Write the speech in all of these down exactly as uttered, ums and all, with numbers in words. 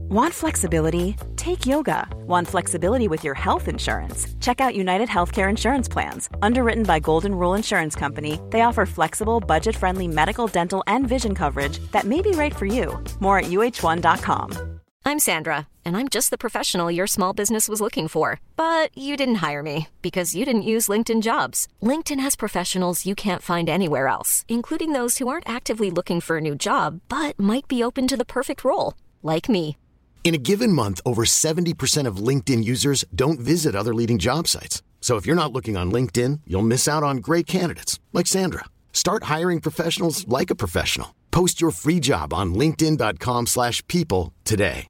Want flexibility? Take yoga. Want flexibility with your health insurance? Check out United Healthcare Insurance Plans. Underwritten by Golden Rule Insurance Company, they offer flexible, budget-friendly medical, dental, and vision coverage that may be right for you. More at U H one dot com. I'm Sandra, and I'm just the professional your small business was looking for. But you didn't hire me because you didn't use LinkedIn Jobs. LinkedIn has professionals you can't find anywhere else, including those who aren't actively looking for a new job, but might be open to the perfect role, like me. In a given month, over seventy percent of LinkedIn users don't visit other leading job sites. So if you're not looking on LinkedIn, you'll miss out on great candidates like Sandra. Start hiring professionals like a professional. Post your free job on linkedin dot com slash people today.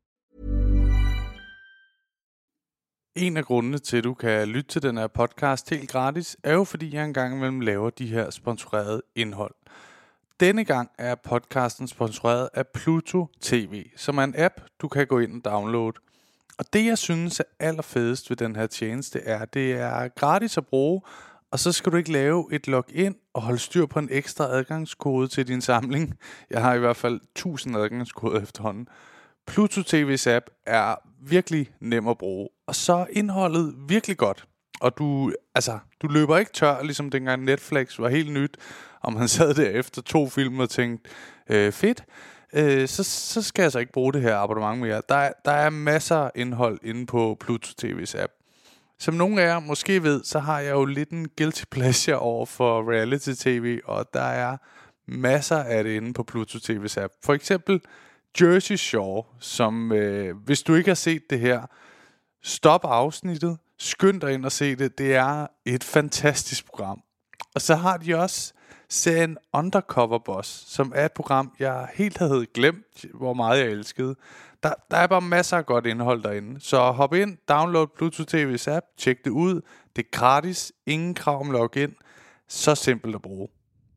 En af grundene til, at du kan lytte til den her podcast helt gratis, er jo fordi jeg engang imellem laver de her sponsorerede indhold. Denne gang er podcasten sponsoreret af Pluto T V, som er en app, du kan gå ind og downloade. Og det, jeg synes er allerfedest ved den her tjeneste, er, at det er gratis at bruge, og så skal du ikke lave et login og holde styr på en ekstra adgangskode til din samling. Jeg har i hvert fald tusind adgangskoder efterhånden. Pluto T V's app er virkelig nem at bruge, og så er indholdet virkelig godt. Og du, altså, du løber ikke tør, ligesom dengang Netflix var helt nyt, og man sad der efter to film og tænkte, øh, fedt, øh, så, så skal jeg så ikke bruge det her abonnement mere. Der er, der er masser af indhold inde på Pluto T V's app. Som nogle af jer måske ved, så har jeg jo lidt en guilty pleasure over for reality tv, og der er masser af det inde på Pluto T V's app. For eksempel Jersey Shore, som øh, hvis du ikke har set det her, stop afsnittet, skynd dig ind og se det. Det er et fantastisk program. Og så har de også serien Undercover Boss, som er et program, jeg helt havde glemt, hvor meget jeg elskede. Der, der er bare masser af godt indhold derinde. Så hop ind, download Pluto T V's app, tjek det ud. Det er gratis, ingen krav om login. Så simpelt at bruge.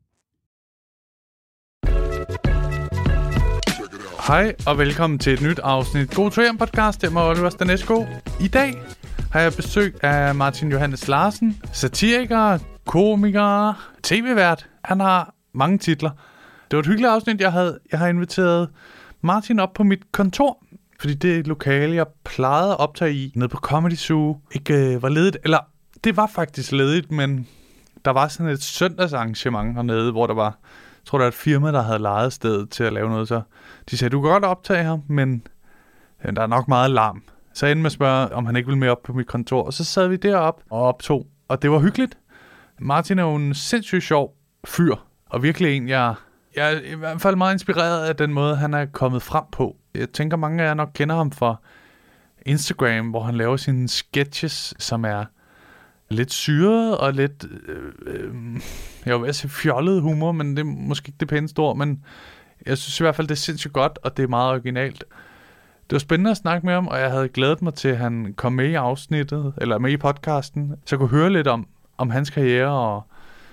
Hej og velkommen til et nyt afsnit God to hjem podcast. Det er mig, Oliver Stanesco. I dag har jeg besøg af Martin Johannes Larsen, satiriker, komiker, tv-vært. Han har mange titler. Det var et hyggeligt afsnit, jeg havde. Jeg har inviteret Martin op på mit kontor, fordi det er et lokale, jeg plejede at optage i nede på Comedy Zoo. Ikke øh, var ledigt, eller det var faktisk ledigt, men der var sådan et søndagsarrangement hernede, hvor der var, jeg tror der var et firma, der havde lejet stedet til at lave noget, så de sagde, du kan godt optage her, men øh, der er nok meget larm. Så jeg endte med at spørge, om han ikke ville med op på mit kontor, og så sad vi derop og optog, og det var hyggeligt. Martin er jo en sindssygt sjov fyr, og virkelig en, jeg, jeg er i hvert fald meget inspireret af den måde, han er kommet frem på. Jeg tænker, mange af jer nok kender ham fra Instagram, hvor han laver sine sketches, som er lidt syret og lidt, øh, øh, jeg vil sige fjollet humor, men det er måske ikke det pæneste ord, men jeg synes i hvert fald, det er sindssygt godt, og det er meget originalt. Det var spændende at snakke med ham, og jeg havde glædet mig til, at han kom med i afsnittet, eller med i podcasten, så jeg kunne høre lidt om, om hans karriere, og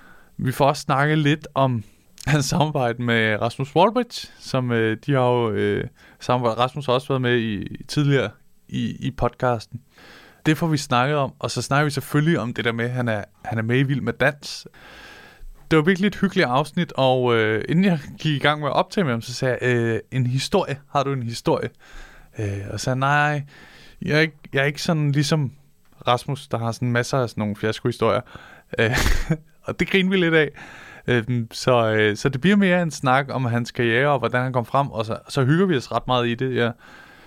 vi får også snakket lidt om hans samarbejde med Rasmus Wallbridge, som øh, de har jo øh, samarbejdet. Rasmus har også været med i, tidligere i, i podcasten. Det får vi snakket om, og så snakker vi selvfølgelig om det der med, at han er, han er med i Vild med Dans. Det var virkelig et hyggeligt afsnit, og øh, inden jeg gik i gang med at optage med ham, så sagde jeg, øh, en historie, har du en historie? Øh, og så sagde nej, jeg er, ikke, jeg er ikke sådan ligesom Rasmus, der har sådan masser af sådan nogle fiaskohistorier. Øh, og det griner vi lidt af. Øh, så, øh, så det bliver mere en snak om hans karriere, og hvordan han kom frem, og så, så hygger vi os ret meget i det. Jeg,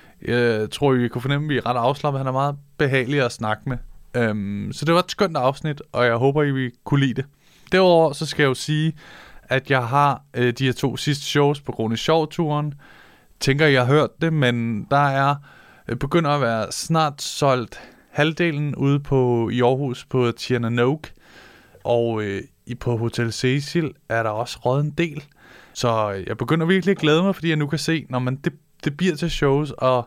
jeg tror, vi kunne fornemme, at vi er ret afslappet. Han er meget behagelig at snakke med. Øh, så det var et skønt afsnit, og jeg håber, I vil kunne lide det. Derudover så skal jeg jo sige, at jeg har øh, de her to sidste shows på Kronisk Sjov-turen. Tænker, I har hørt det, men der er øh, begynder at være snart solgt halvdelen ude på i Aarhus på Tierna Noke, og øh, i på Hotel Cecil er der også røget en del. Så jeg begynder virkelig at glæde mig, fordi jeg nu kan se, når man det, det bliver til shows, og,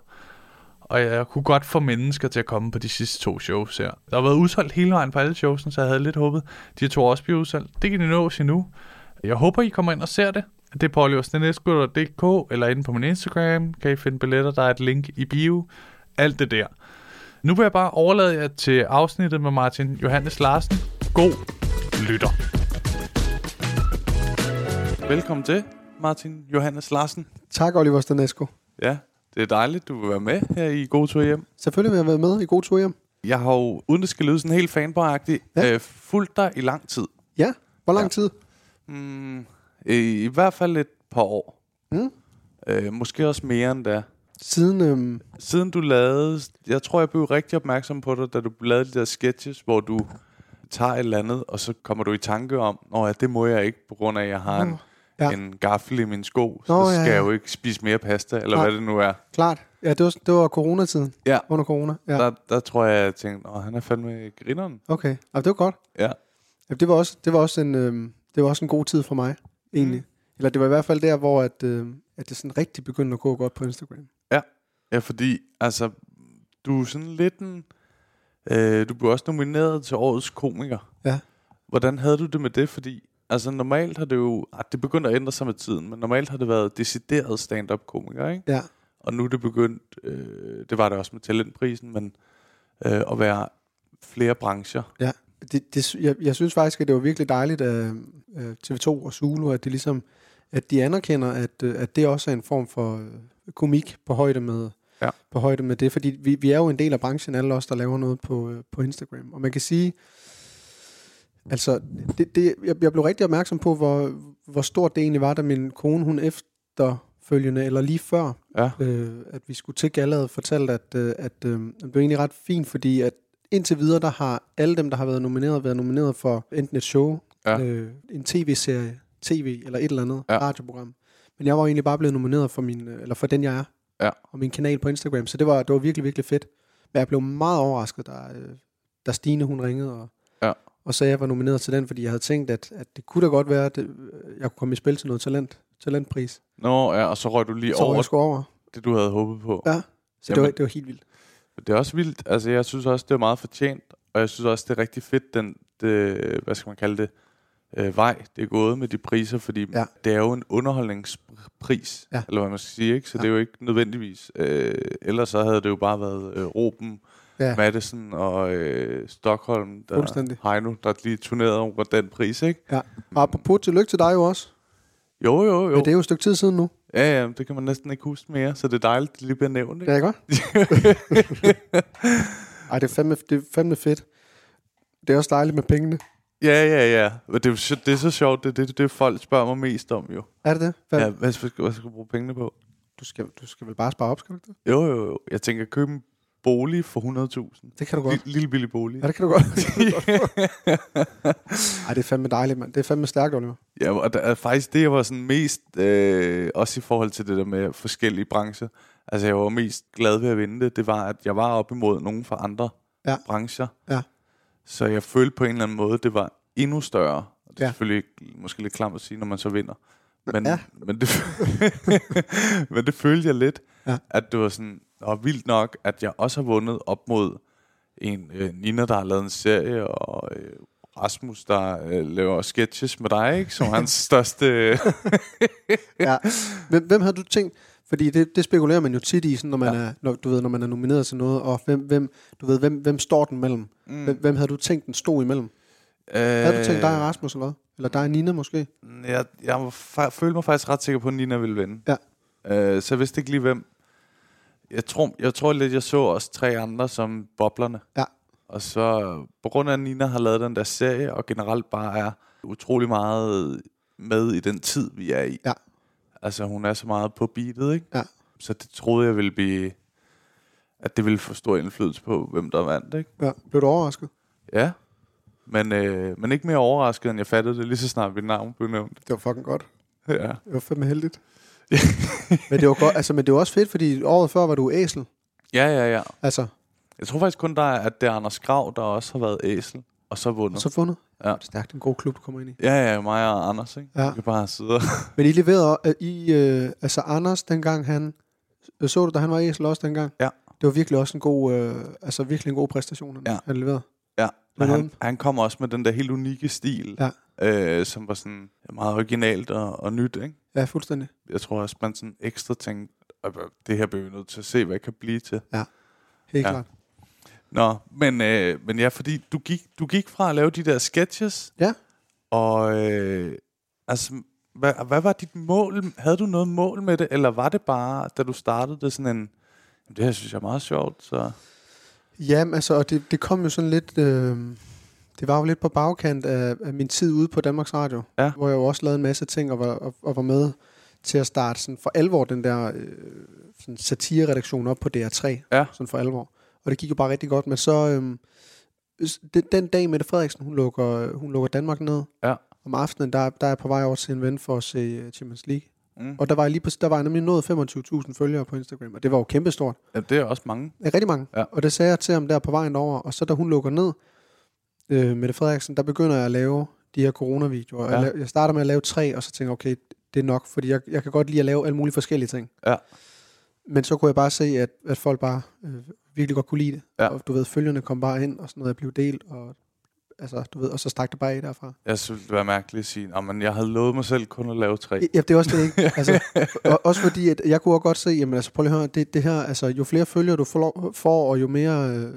og jeg kunne godt få mennesker til at komme på de sidste to shows her. Der har været udsolgt hele vejen på alle showsene, så jeg havde lidt håbet, de to også bliver udsolgt. Det kan de nå sig nu. Jeg håber, I kommer ind og ser det. Det er på oliver stanesco punktum d k, eller inde på min Instagram, kan I finde billetter, der er et link i bio. Alt det der. Nu vil jeg bare overlade jer til afsnittet med Martin Johannes Larsen. God lytter. Velkommen til, Martin Johannes Larsen. Tak, Oliver Stanesco. Ja, Det er dejligt, du vil være med her i God Tur Hjem. Selvfølgelig vil jeg være med i God Tur Hjem. Jeg har jo, uden det skal lyde sådan helt fanboy-agtigt, ja. øh, fulgt dig i lang tid. Ja, hvor lang ja. tid? Mm, i, I hvert fald et par år. Mm. Øh, måske også mere end det. Siden, øhm... Siden du lavede... Jeg tror, jeg blev rigtig opmærksom på dig, da du lavede de der sketches, hvor du tager et eller andet, og så kommer du i tanke om, Nå ja, det må jeg ikke, på grund af, at jeg har oh. en... Ja. en gaffel i min sko, så Nå, skal ja, ja. jeg jo ikke spise mere pasta, eller Nej. hvad det nu er. Klart. Ja, det var, det var coronatiden. Ja. Under corona. Ja. Der, der tror jeg, jeg tænkte, åh, han er fandme grineren. Okay, ja, det var godt. Ja. Ja, det var også, det var også en, øhm, det var også en god tid for mig, egentlig. Mm. Eller det var i hvert fald der, hvor at, øh, at det sådan rigtig begyndte at gå godt på Instagram. Ja, ja, fordi altså, du er sådan lidt en... Øh, du blev også nomineret til årets komiker. Ja. Hvordan havde du det med det? Fordi altså normalt har det jo... Ah, det begyndte at ændre sig med tiden, men normalt har det været decideret stand-up komiker, ikke? Ja. Og nu er det begyndt... Øh, det var det også med talentprisen, men øh, at være flere brancher. Ja. Det, det, jeg, jeg synes faktisk, at det var virkelig dejligt af uh, T V to og Zulu, at, det ligesom, at de anerkender, at, uh, at det også er en form for uh, komik på højde med, ja. på højde med det. Fordi vi, vi er jo en del af branchen, alle os, der laver noget på, uh, på Instagram. Og man kan sige, altså, det, det, jeg, jeg blev rigtig opmærksom på, hvor, hvor stort det egentlig var, da min kone, hun efterfølgende, eller lige før, ja. øh, at vi skulle til Galla, havde fortalt, at, øh, at øh, det blev egentlig ret fint, fordi at indtil videre, der har alle dem, der har været nomineret, været nomineret for enten et show, ja. øh, en tv-serie, tv eller et eller andet ja. radioprogram. Men jeg var egentlig bare blevet nomineret for, min, eller for den, jeg er, ja. og min kanal på Instagram, så det var, det var virkelig, virkelig fedt. Men jeg blev meget overrasket, da, øh, da Stine, hun ringede, og, ja. og sagde, at jeg var nomineret til den, fordi jeg havde tænkt, at, at det kunne da godt være, at det, jeg kunne komme i spil til noget talent, talentpris. Nå, ja, og så røg du lige så over, over det, du havde håbet på. Ja, så det var, det var helt vildt. Det er også vildt. Altså, jeg synes også, det er meget fortjent, og jeg synes også, det er rigtig fedt, den, det, hvad skal man kalde det, øh, vej, det er gået med de priser, fordi ja. det er jo en underholdningspris, ja. eller hvad man skal sige, ikke? Så ja. det er jo ikke nødvendigvis. Øh, ellers så havde det jo bare været øh, Ruben, ja. Madison og øh, Stockholm, der Heino, der lige turnerede over den pris, ikke? Ja, og apropos tillykke til dig jo også. Jo, jo, jo. Ja, det er jo et stykke tid siden nu. Ja, ja, det kan man næsten ikke huske mere, så det er dejligt, at det lige bliver nævnt, ikke? Ja, godt. Ej, det er, fandme, det er fandme fedt. Det er også dejligt med pengene. Ja, ja, ja. Men det er, det er så sjovt, det er det, det, folk spørger mig mest om, jo. Er det det? Hvad, ja, hvad skal, hvad skal du bruge pengene på? Du skal, du skal vel bare spare op, skal du ikke det? Jo, jo, jo. Jeg tænker at købe en bolig for hundrede tusind. Det kan du godt. L- lille billig bolig. Ja, det kan du godt. Ej, det er fandme dejligt, mand. Det er fandme stærkt, Oliver. Ja, og der er faktisk det, jeg var sådan mest, øh, også i forhold til det der med forskellige brancher. Altså, jeg var mest glad ved at vinde det. Det var, at jeg var op imod nogen fra andre ja. brancher. Ja. Så jeg følte på en eller anden måde, det var endnu større. Det er ja. selvfølgelig måske lidt klamt at sige, når man så vinder. Men, ja. men, det, men det følte jeg lidt, ja. at det var sådan, og vildt nok, at jeg også har vundet op mod en øh, Nina, der har lavet en serie, og øh, Rasmus, der øh, laver sketches med dig, ikke? Som hans største... ja. Hvem, hvem havde du tænkt... Fordi det, det spekulerer man jo tit i, sådan, når man ja. er, når, du ved, når man er nomineret til noget, og hvem, hvem, du ved, hvem, hvem står den mellem? Mm. Hvem, hvem havde du tænkt, den stod imellem? Øh, havde du tænkt dig og Rasmus eller hvad? Eller dig og Nina måske? Jeg, jeg fa- følte mig faktisk ret sikker på, at Nina ville vinde. Ja. Øh, så jeg vidste ikke lige, hvem. Jeg tror, jeg tror lidt, jeg så også tre andre som boblerne. Ja. Og så på grund af, at Nina har lavet den der serie, og generelt bare er utrolig meget med i den tid, vi er i. Ja. Altså, hun er så meget på beatet, ikke? Ja. Så det troede jeg ville blive... At det ville få stor indflydelse på, hvem der vandt, ikke? Ja. Blev du overrasket? Ja. Men, øh, men ikke mere overrasket, end jeg fattede det, lige så snart mit navn blev nævnt. Det var fucking godt. Ja. Det var fandme heldigt. men, det var godt, altså, men det var også fedt, fordi året før var du æsel. Ja, ja, ja. Altså. Jeg tror faktisk kun, der er, at det er Anders Grav, der også har været æsel, og så vundet. Og så vundet? Ja. Det er stærkt, en god klub, du kommer ind i. Ja, ja, mig og Anders, ikke? Ja. Vi kan bare sidde. Men I leverede, uh, I, uh, altså Anders, dengang han, så du, da han var æsel også dengang? Ja. Det var virkelig også en god, uh, altså virkelig en god præstation, han, ja. han leverede. Ja, men han, han kom også med den der helt unikke stil, ja. øh, som var sådan meget originalt og, og nyt, ikke? Ja, fuldstændig. Jeg tror også, man sådan ekstra tænkte, at det her bliver vi nødt til at se, hvad det kan blive til. Ja, helt ja. klart. Nå, men, øh, men ja, fordi du gik, du gik fra at lave de der sketches, ja. og øh, altså, hvad, hvad var dit mål? Havde du noget mål med det, eller var det bare, da du startede det sådan en, det her synes jeg er meget sjovt, så... Jamen, altså, og det, det kom jo sådan lidt... Øh, det var jo lidt på bagkant af, af min tid ude på Danmarks Radio, ja. hvor jeg jo også lavede en masse ting og var, og, og var med til at starte sådan for alvor den der øh, sådan satire-redaktion op på D R tre. Ja. Sådan for alvor. Og det gik jo bare rigtig godt. Men så... Øh, den, den dag, Mette Frederiksen, hun lukker, hun lukker Danmark ned. Ja. Om aftenen, der, der er jeg på vej over til en ven for at se uh, Champions League. Mm. Og der var jeg lige på, der var jeg nemlig nået femogtyve tusind følgere på Instagram, og det var jo kæmpestort. Ja, det er også mange. Ja, rigtig mange. Ja. Og det sagde jeg til ham der på vejen over, og så da hun lukker ned, øh, Mette Frederiksen, der begynder jeg at lave de her coronavideoer. Ja. Jeg, jeg starter med at lave tre, og så tænker jeg, okay, det er nok, fordi jeg, jeg kan godt lide at lave alle mulige forskellige ting. Ja. Men så kunne jeg bare se, at, at folk bare øh, virkelig godt kunne lide det. Ja. Og du ved, følgerne kom bare ind, og sådan noget, jeg blev delt, og altså, du ved, og så stak det bare af derfra. Jeg synes, det var mærkeligt at sige, men jeg havde lovet mig selv kun at lave tre. Ja, det er også det, ikke? Altså, og, også fordi, at jeg kunne også godt se, jamen altså, prøv lige at høre, det, det her, altså, jo flere følgere du får, får og jo mere øh,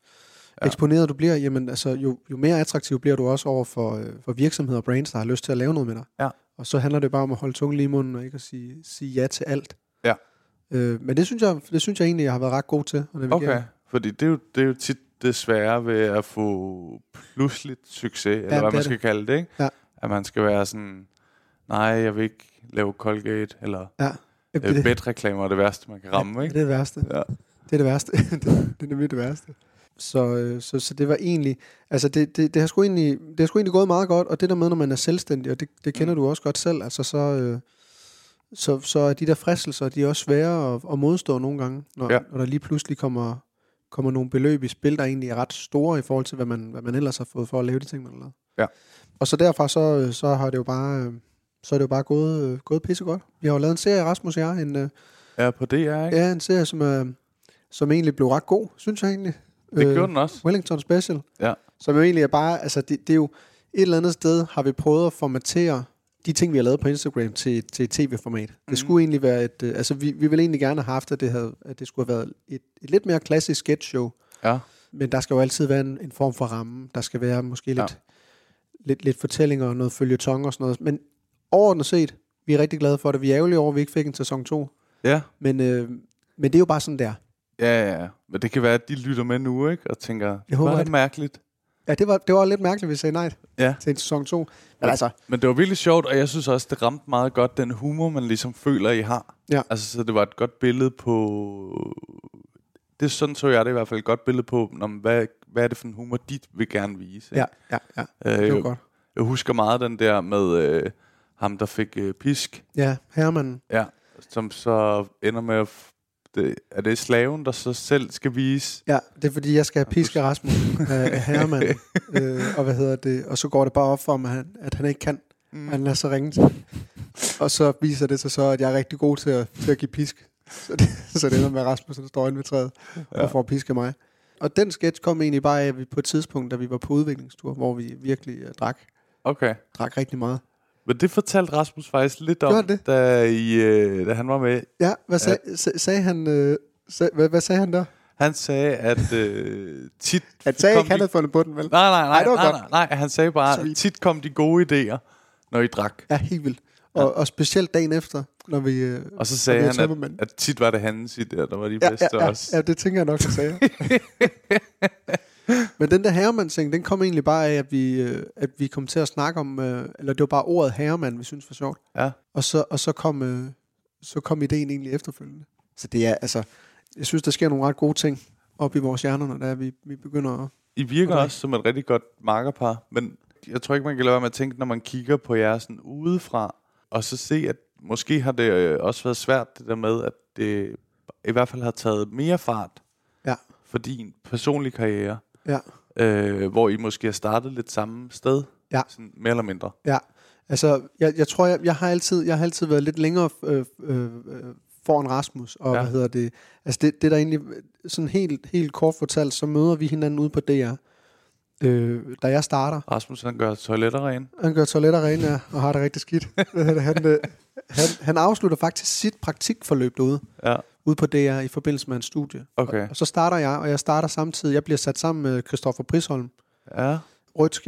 ja. eksponeret du bliver, jamen altså, jo, jo mere attraktiv bliver du også over for, øh, for virksomheder og brands, der har lyst til at lave noget med dig. Ja. Og så handler det bare om at holde tungen lige i munden, og ikke at sige, sige ja til alt. Ja. Øh, men det synes, jeg, det synes jeg egentlig, jeg har været ret god til. At okay, fordi det er, jo, det er jo tit det svære ved at få pludseligt succes, eller ja, hvad man det skal det. det, ikke? Ja. At man skal være sådan, nej, jeg vil ikke lave Colgate, eller ja. øh, bedreklamer er det værste, man kan ramme, ja, ikke? det er det værste. Ja. Det er det værste. det, det er nemlig det værste. Så, øh, så, så det var egentlig, altså det, det, det, har sgu egentlig, det har sgu egentlig gået meget godt, og det der med, når man er selvstændig, og det, det kender mm. du også godt selv, altså så, øh, så, så er de der fristelser, de er også svære at, at modstå nogle gange, når, ja. når der lige pludselig kommer, kommer nogle beløb i spil, der egentlig er ret store i forhold til, hvad man, hvad man ellers har fået for at lave de ting, man har lavet. Ja. Og så derfra, så, så har det jo bare, så er det jo bare gået, gået pissegodt. Vi har jo lavet en serie, Rasmus og jeg, en, ja, på D R, ikke? Ja, en serie, som, er, som egentlig blev ret god, synes jeg egentlig. Det gjorde den også. Wellington Special. Ja. Som jo egentlig er bare, altså det, det er jo et eller andet sted, har vi prøvet at formatere de ting, vi har lavet på Instagram til, til et tv-format. Mm. Det skulle egentlig være et, uh, altså vi, vi ville egentlig gerne have haft, at det, havde, at det skulle have været et, et lidt mere klassisk sketch-show. Ja. Men der skal jo altid være en, en form for ramme. Der skal være måske lidt, ja. lidt, lidt fortællinger og noget føljeton og sådan noget. Men overordnet set, vi er rigtig glade for det. Vi er ærgerlige over, at vi ikke fik en sæson to. Ja. Men, øh, men det er jo bare sådan der. Ja, ja, ja. Men det kan være, at de lytter med nu, ikke? Og tænker, det jeg håber, var at... mærkeligt. Ja, det var, det var lidt mærkeligt, at vi sagde nej ja. til en sæson to. Men, men, altså... men det var virkelig sjovt, og jeg synes også, det ramte meget godt den humor, man ligesom føler, I har. Ja. Altså, så det var et godt billede på... Det er sådan, så jeg det i hvert fald et godt billede på, om hvad, hvad er det for en humor, de vil gerne vise. Ikke? Ja, ja, ja. Øh, det var jeg, godt. Jeg husker meget den der med øh, ham, der fik øh, pisk. Ja, Herman. Ja, som så ender med at... Det, er det slaven, der så selv skal vise? Ja, det er fordi, jeg skal have piske Rasmus af Herman. øh, og hvad hedder det? Og så går det bare op for mig, at han, at han ikke kan. Mm. Han lader sig ringe til. Og så viser det sig så, at jeg er rigtig god til at, til at give pisk. Så det, så det ender med, at Rasmus der står inde ved træet ja. og får piske mig. Og den sketch kom egentlig bare af, at vi på et tidspunkt, da vi var på udviklingstur, hvor vi virkelig uh, drak. Okay. Drak rigtig meget. Men det fortalte Rasmus faktisk lidt om, da, I, øh, da han var med. Ja, hvad sag, ja. Sag, sagde han? Øh, sag, hvad, hvad sagde han der? Han sagde, at øh, tit... Han sagde ikke, han havde fundet på den, vel? Nej, nej, nej, nej, nej, nej, nej, han sagde bare, at tit kom de gode idéer, når I drak. Ja, helt vildt. Og, ja. og specielt dagen efter, når vi... Øh, og så sagde han, at, at tit var det hans idéer, der var de ja, bedste ja, ja, også. Ja, det tænker jeg nok, han sagde. Men den der Herremann-ting, den kom egentlig bare af, at vi, øh, at vi kom til at snakke om, øh, eller det var bare ordet Herremann, vi synes var sjovt. Ja. Og så, og så, kom, øh, så kom ideen egentlig efterfølgende. Så det er, altså, jeg synes, der sker nogle ret gode ting op i vores hjerner, når der vi, vi begynder at... I virker også som et rigtig godt makkerpar, men jeg tror ikke, man kan lade være med at tænke, når man kigger på jer sådan udefra, og så se, at måske har det også været svært, det der med, at det i hvert fald har taget mere fart ja. for din personlige karriere. Ja. Øh, hvor I måske har startet lidt samme sted, ja. sådan mere eller mindre. Ja, altså jeg, jeg tror jeg, jeg har altid jeg har altid været lidt længere øh, øh, foran Rasmus og ja. hvad hedder det? Altså det det der egentlig sådan helt helt kort fortalt, så møder vi hinanden ude på D R. Øh, da jeg starter. Rasmus han gør toiletter rene. Han gør toiletter rene ja, og har det rigtig skidt. han, han, han han afslutter faktisk sit praktikforløb derude. Ja. Ude på D R i forbindelse med en studie. Okay. Og, og så starter jeg, og jeg starter samtidig, jeg bliver sat sammen med Christoffer Prisholm. Ja. Rødt skæg,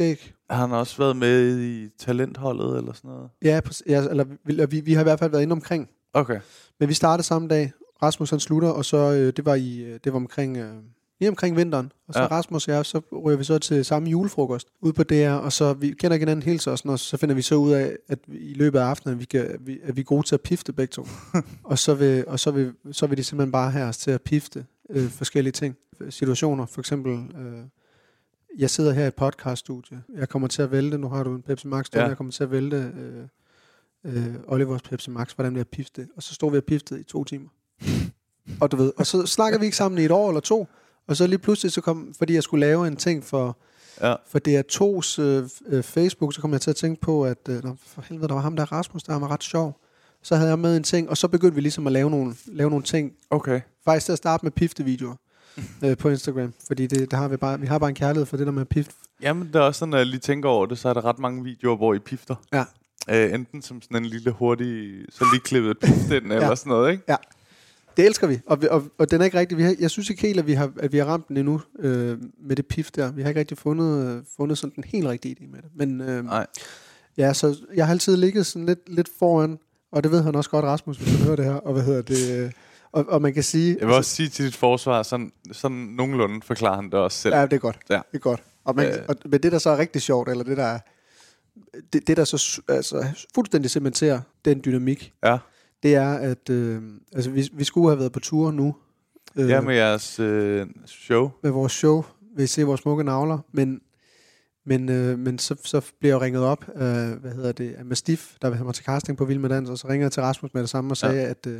Har han også været med i talentholdet eller sådan noget? Ja, præcis, ja eller vi, vi, vi har i hvert fald været inde omkring. Okay. Men vi startede samme dag. Rasmus han slutter, og så øh, det var i det var omkring øh, lige omkring vinteren. Og så ja. Rasmus og jeg, så ryger vi så til samme julefrokost ude på D R, og så vi kender ikke hinanden helt så, og sådan, og så finder vi så ud af, at vi, i løbet af aftenen, vi kan, vi, at vi er gode til at pifte begge to. og så vil, og så vil, så vil de simpelthen bare have os til at pifte øh, forskellige ting. Situationer, for eksempel, øh, jeg sidder her i et podcaststudie, jeg kommer til at vælte, nu har du en Pepsi Max, ja. Jeg kommer til at vælte øh, øh, Olivers Pepsi Max, hvordan vil jeg pifte? Og så stod vi og piftede i to timer. Og du ved, og så snakker vi ikke sammen i et år eller to, og så lige pludselig så kom, fordi jeg skulle lave en ting for, ja. for D R to's øh, Facebook, så kom jeg til at tænke på, at øh, for helvede, der var ham der Rasmus, der var ret sjov. Så havde jeg med en ting, og så begyndte vi ligesom at lave nogle, lave nogle ting. Okay. Faktisk til at starte med piftevideoer øh, på Instagram, fordi det, det har vi bare, vi har bare en kærlighed for det der med pift. Jamen det er også sådan, når jeg lige tænker over det, så er der ret mange videoer, hvor I pifter. Ja. Øh, enten som sådan en lille hurtig, så lige klippet pift ind, ja. Eller sådan noget, ikke? Ja. Det elsker vi, og, og, og den er ikke rigtig. Vi har, jeg synes ikke helt, at vi har, at vi har ramt den endnu øh, med det pif der. Vi har ikke rigtig fundet, øh, fundet sådan den helt rigtige idé med det. Men øh, nej. Ja, så jeg har altid ligget sådan lidt, lidt foran, og det ved han også godt, Rasmus, hvis han hører det her. Og hvad hedder det? Øh, og, og man kan sige. Jeg vil altså, også sige til dit forsvar, sådan, sådan nogenlunde forklarer han det også selv. Ja, det er godt. Ja. Det er godt. Og, man, øh. og men det der så er rigtig sjovt, eller det der er, det, det der så altså, fuldstændig cementerer den dynamik. Ja. Det er, at øh, altså, vi, vi skulle have været på tur nu. Øh, ja, med jeres øh, show. Med vores show. Vi ser vores smukke navler. Men, men, øh, men så, så bliver jeg ringet op af, hvad hedder det, af Mastiff, der vil have mig til casting på Vild Med Dans. Og så ringer jeg til Rasmus med det samme og sagde, ja. at, øh,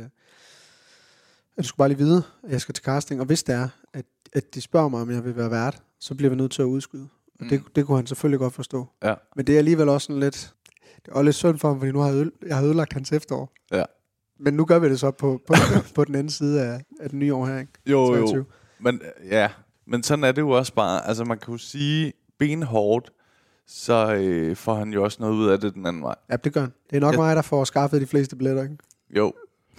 at du skulle bare lige vide, at jeg skal til casting. Og hvis det er, at, at de spørger mig, om jeg vil være vært, så bliver vi nødt til at udskyde. Og mm. det, det kunne han selvfølgelig godt forstå. Ja. Men det er alligevel også sådan lidt... Det var lidt synd for ham, fordi nu har jeg, øde, jeg har ødelagt hans efterår. Ja. Men nu gør vi det så på, på, på den anden side af, af den nye år her, ikke? Jo, treogtyve. Jo. Men, ja. Men sådan er det jo også bare. Altså, man kan jo sige benhårdt, så øh, får han jo også noget ud af det den anden vej. Ja, det gør han. Det er nok ja. mig, der får skaffet de fleste billetter, ikke? Jo.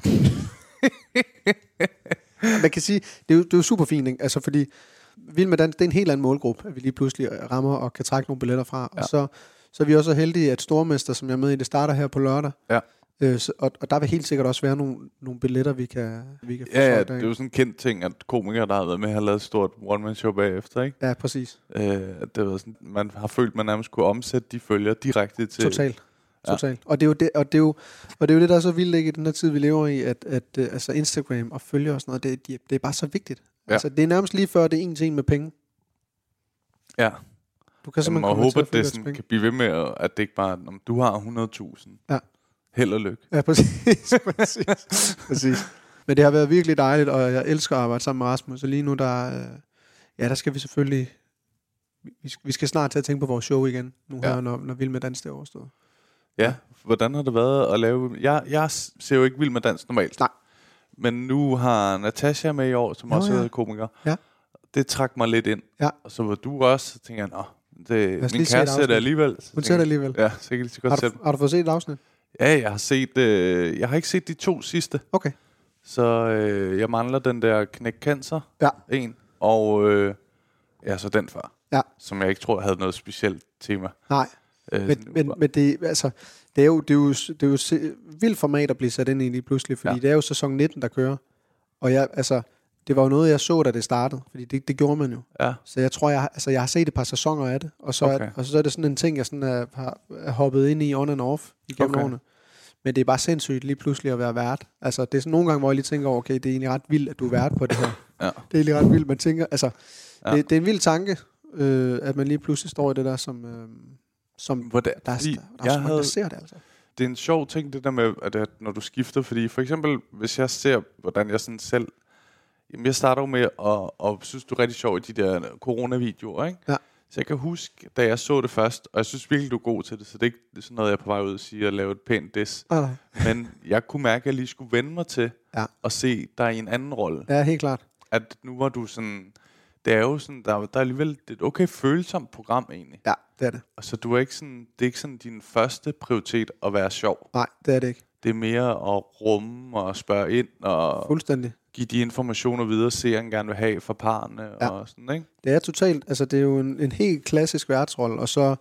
Man kan sige, det er jo, det er jo super fint, ikke? Altså, fordi Vild Med Dans, det er en helt anden målgruppe, at vi lige pludselig rammer og kan trække nogle billetter fra. Ja. Og så, så er vi også heldige, at Stormester, som jeg er med i, det starter her på lørdag. Ja. Øh, så, og, og der vil helt sikkert også være nogle, nogle billetter, vi kan, vi kan få. Ja, ja, det er jo sådan en kendt ting, at komikere, der har været med, har lavet et stort one-man-show bagefter, ikke? Ja, præcis. Øh, det var sådan, man har følt, man nærmest kunne omsætte de følger direkte til... Totalt. Total. Ja. Og det er jo det, og det er jo, og det er jo det, der er så vildt ikke, i den her tid, vi lever i, at, at uh, altså Instagram og følger og sådan noget, det, det, det er bare så vigtigt. Ja. Altså, det er nærmest lige før, det er en ting med penge. Ja. Du kan simpelthen komme til at følge det sådan, kan blive ved med, at det ikke bare, om du har hundrede tusind. Ja. Held og lykke. Ja, præcis. præcis. præcis. Men det har været virkelig dejligt, og jeg elsker at arbejde sammen med Rasmus. Og lige nu, der, øh, ja, der skal vi selvfølgelig, vi skal, vi skal snart til at tænke på vores show igen, nu ja. her, når, når Vild Med Dans det er overstået. Ja, hvordan har det været at lave... Jeg, jeg ser jo ikke Vild Med Dans normalt. Nej. Men nu har Natasha med i år, som jo, også ja. er komiker. Ja. Det trak mig lidt ind. Ja. Og så var du også, så tænker jeg, nå, det, min kæreste ser det alligevel. Hun ser det alligevel. Ja, så kan jeg godt har, du, har du fået set et afsnit? Ja, jeg har set... Øh, jeg har ikke set de to sidste. Okay. Så øh, jeg mangler den der Knæk Cancer. Ja. En. Og øh, ja, så den før. Ja. Som jeg ikke tror havde noget specielt tema. Nej. Øh, men, men, men det, altså, det er jo, det er jo, det er jo se, vildt format at blive sat ind i lige pludselig, fordi ja. det er jo sæson nitten, der kører. Og jeg, altså, det var jo noget, jeg så, da det startede, fordi det, det gjorde man jo. Ja. Så jeg tror, jeg, altså, jeg har set et par sæsoner af det, og så, okay. er, og så er det sådan en ting, jeg sådan er, har er hoppet ind i on and off igennem okay. årene. Men det er bare sindssygt lige pludselig at være vært. Altså, det er sådan nogle gange, hvor jeg lige tænker, okay, det er egentlig ret vildt, at du er vært på det her. Ja. Det er egentlig ret vildt, man tænker, altså, ja. det, det er en vild tanke, øh, at man lige pludselig står i det der, som... Øh, som Hvordan, der, er, der, der, der er mange, der ser det altså. Det er en sjov ting det der med at, at når du skifter, fordi for eksempel hvis jeg ser hvordan jeg sådan selv, jamen jeg starter jo med at og synes du er rigtig sjov i de der coronavideoer, ikke? Ja. Så jeg kan huske da jeg så det først, og jeg synes virkelig du er god til det, så det er ikke det er sådan noget jeg er på vej ud og sige og lave et pænt diss. Okay. Men jeg kunne mærke at jeg lige skulle vende mig til ja. at se dig i en anden rolle. Ja, helt klart. At nu var du sådan, det er jo sådan, der, der er alligevel et okay følsomt program egentlig. Ja, det er det. Og så du er ikke sådan, det er ikke sådan din første prioritet at være sjov. Nej, det er det ikke. Det er mere at rumme og spørge ind og fuldstændig give de informationer videre, seeren gerne vil have fra parrene ja. og sådan, ikke? Det er totalt, altså det er jo en, en helt klassisk værtsrolle, og så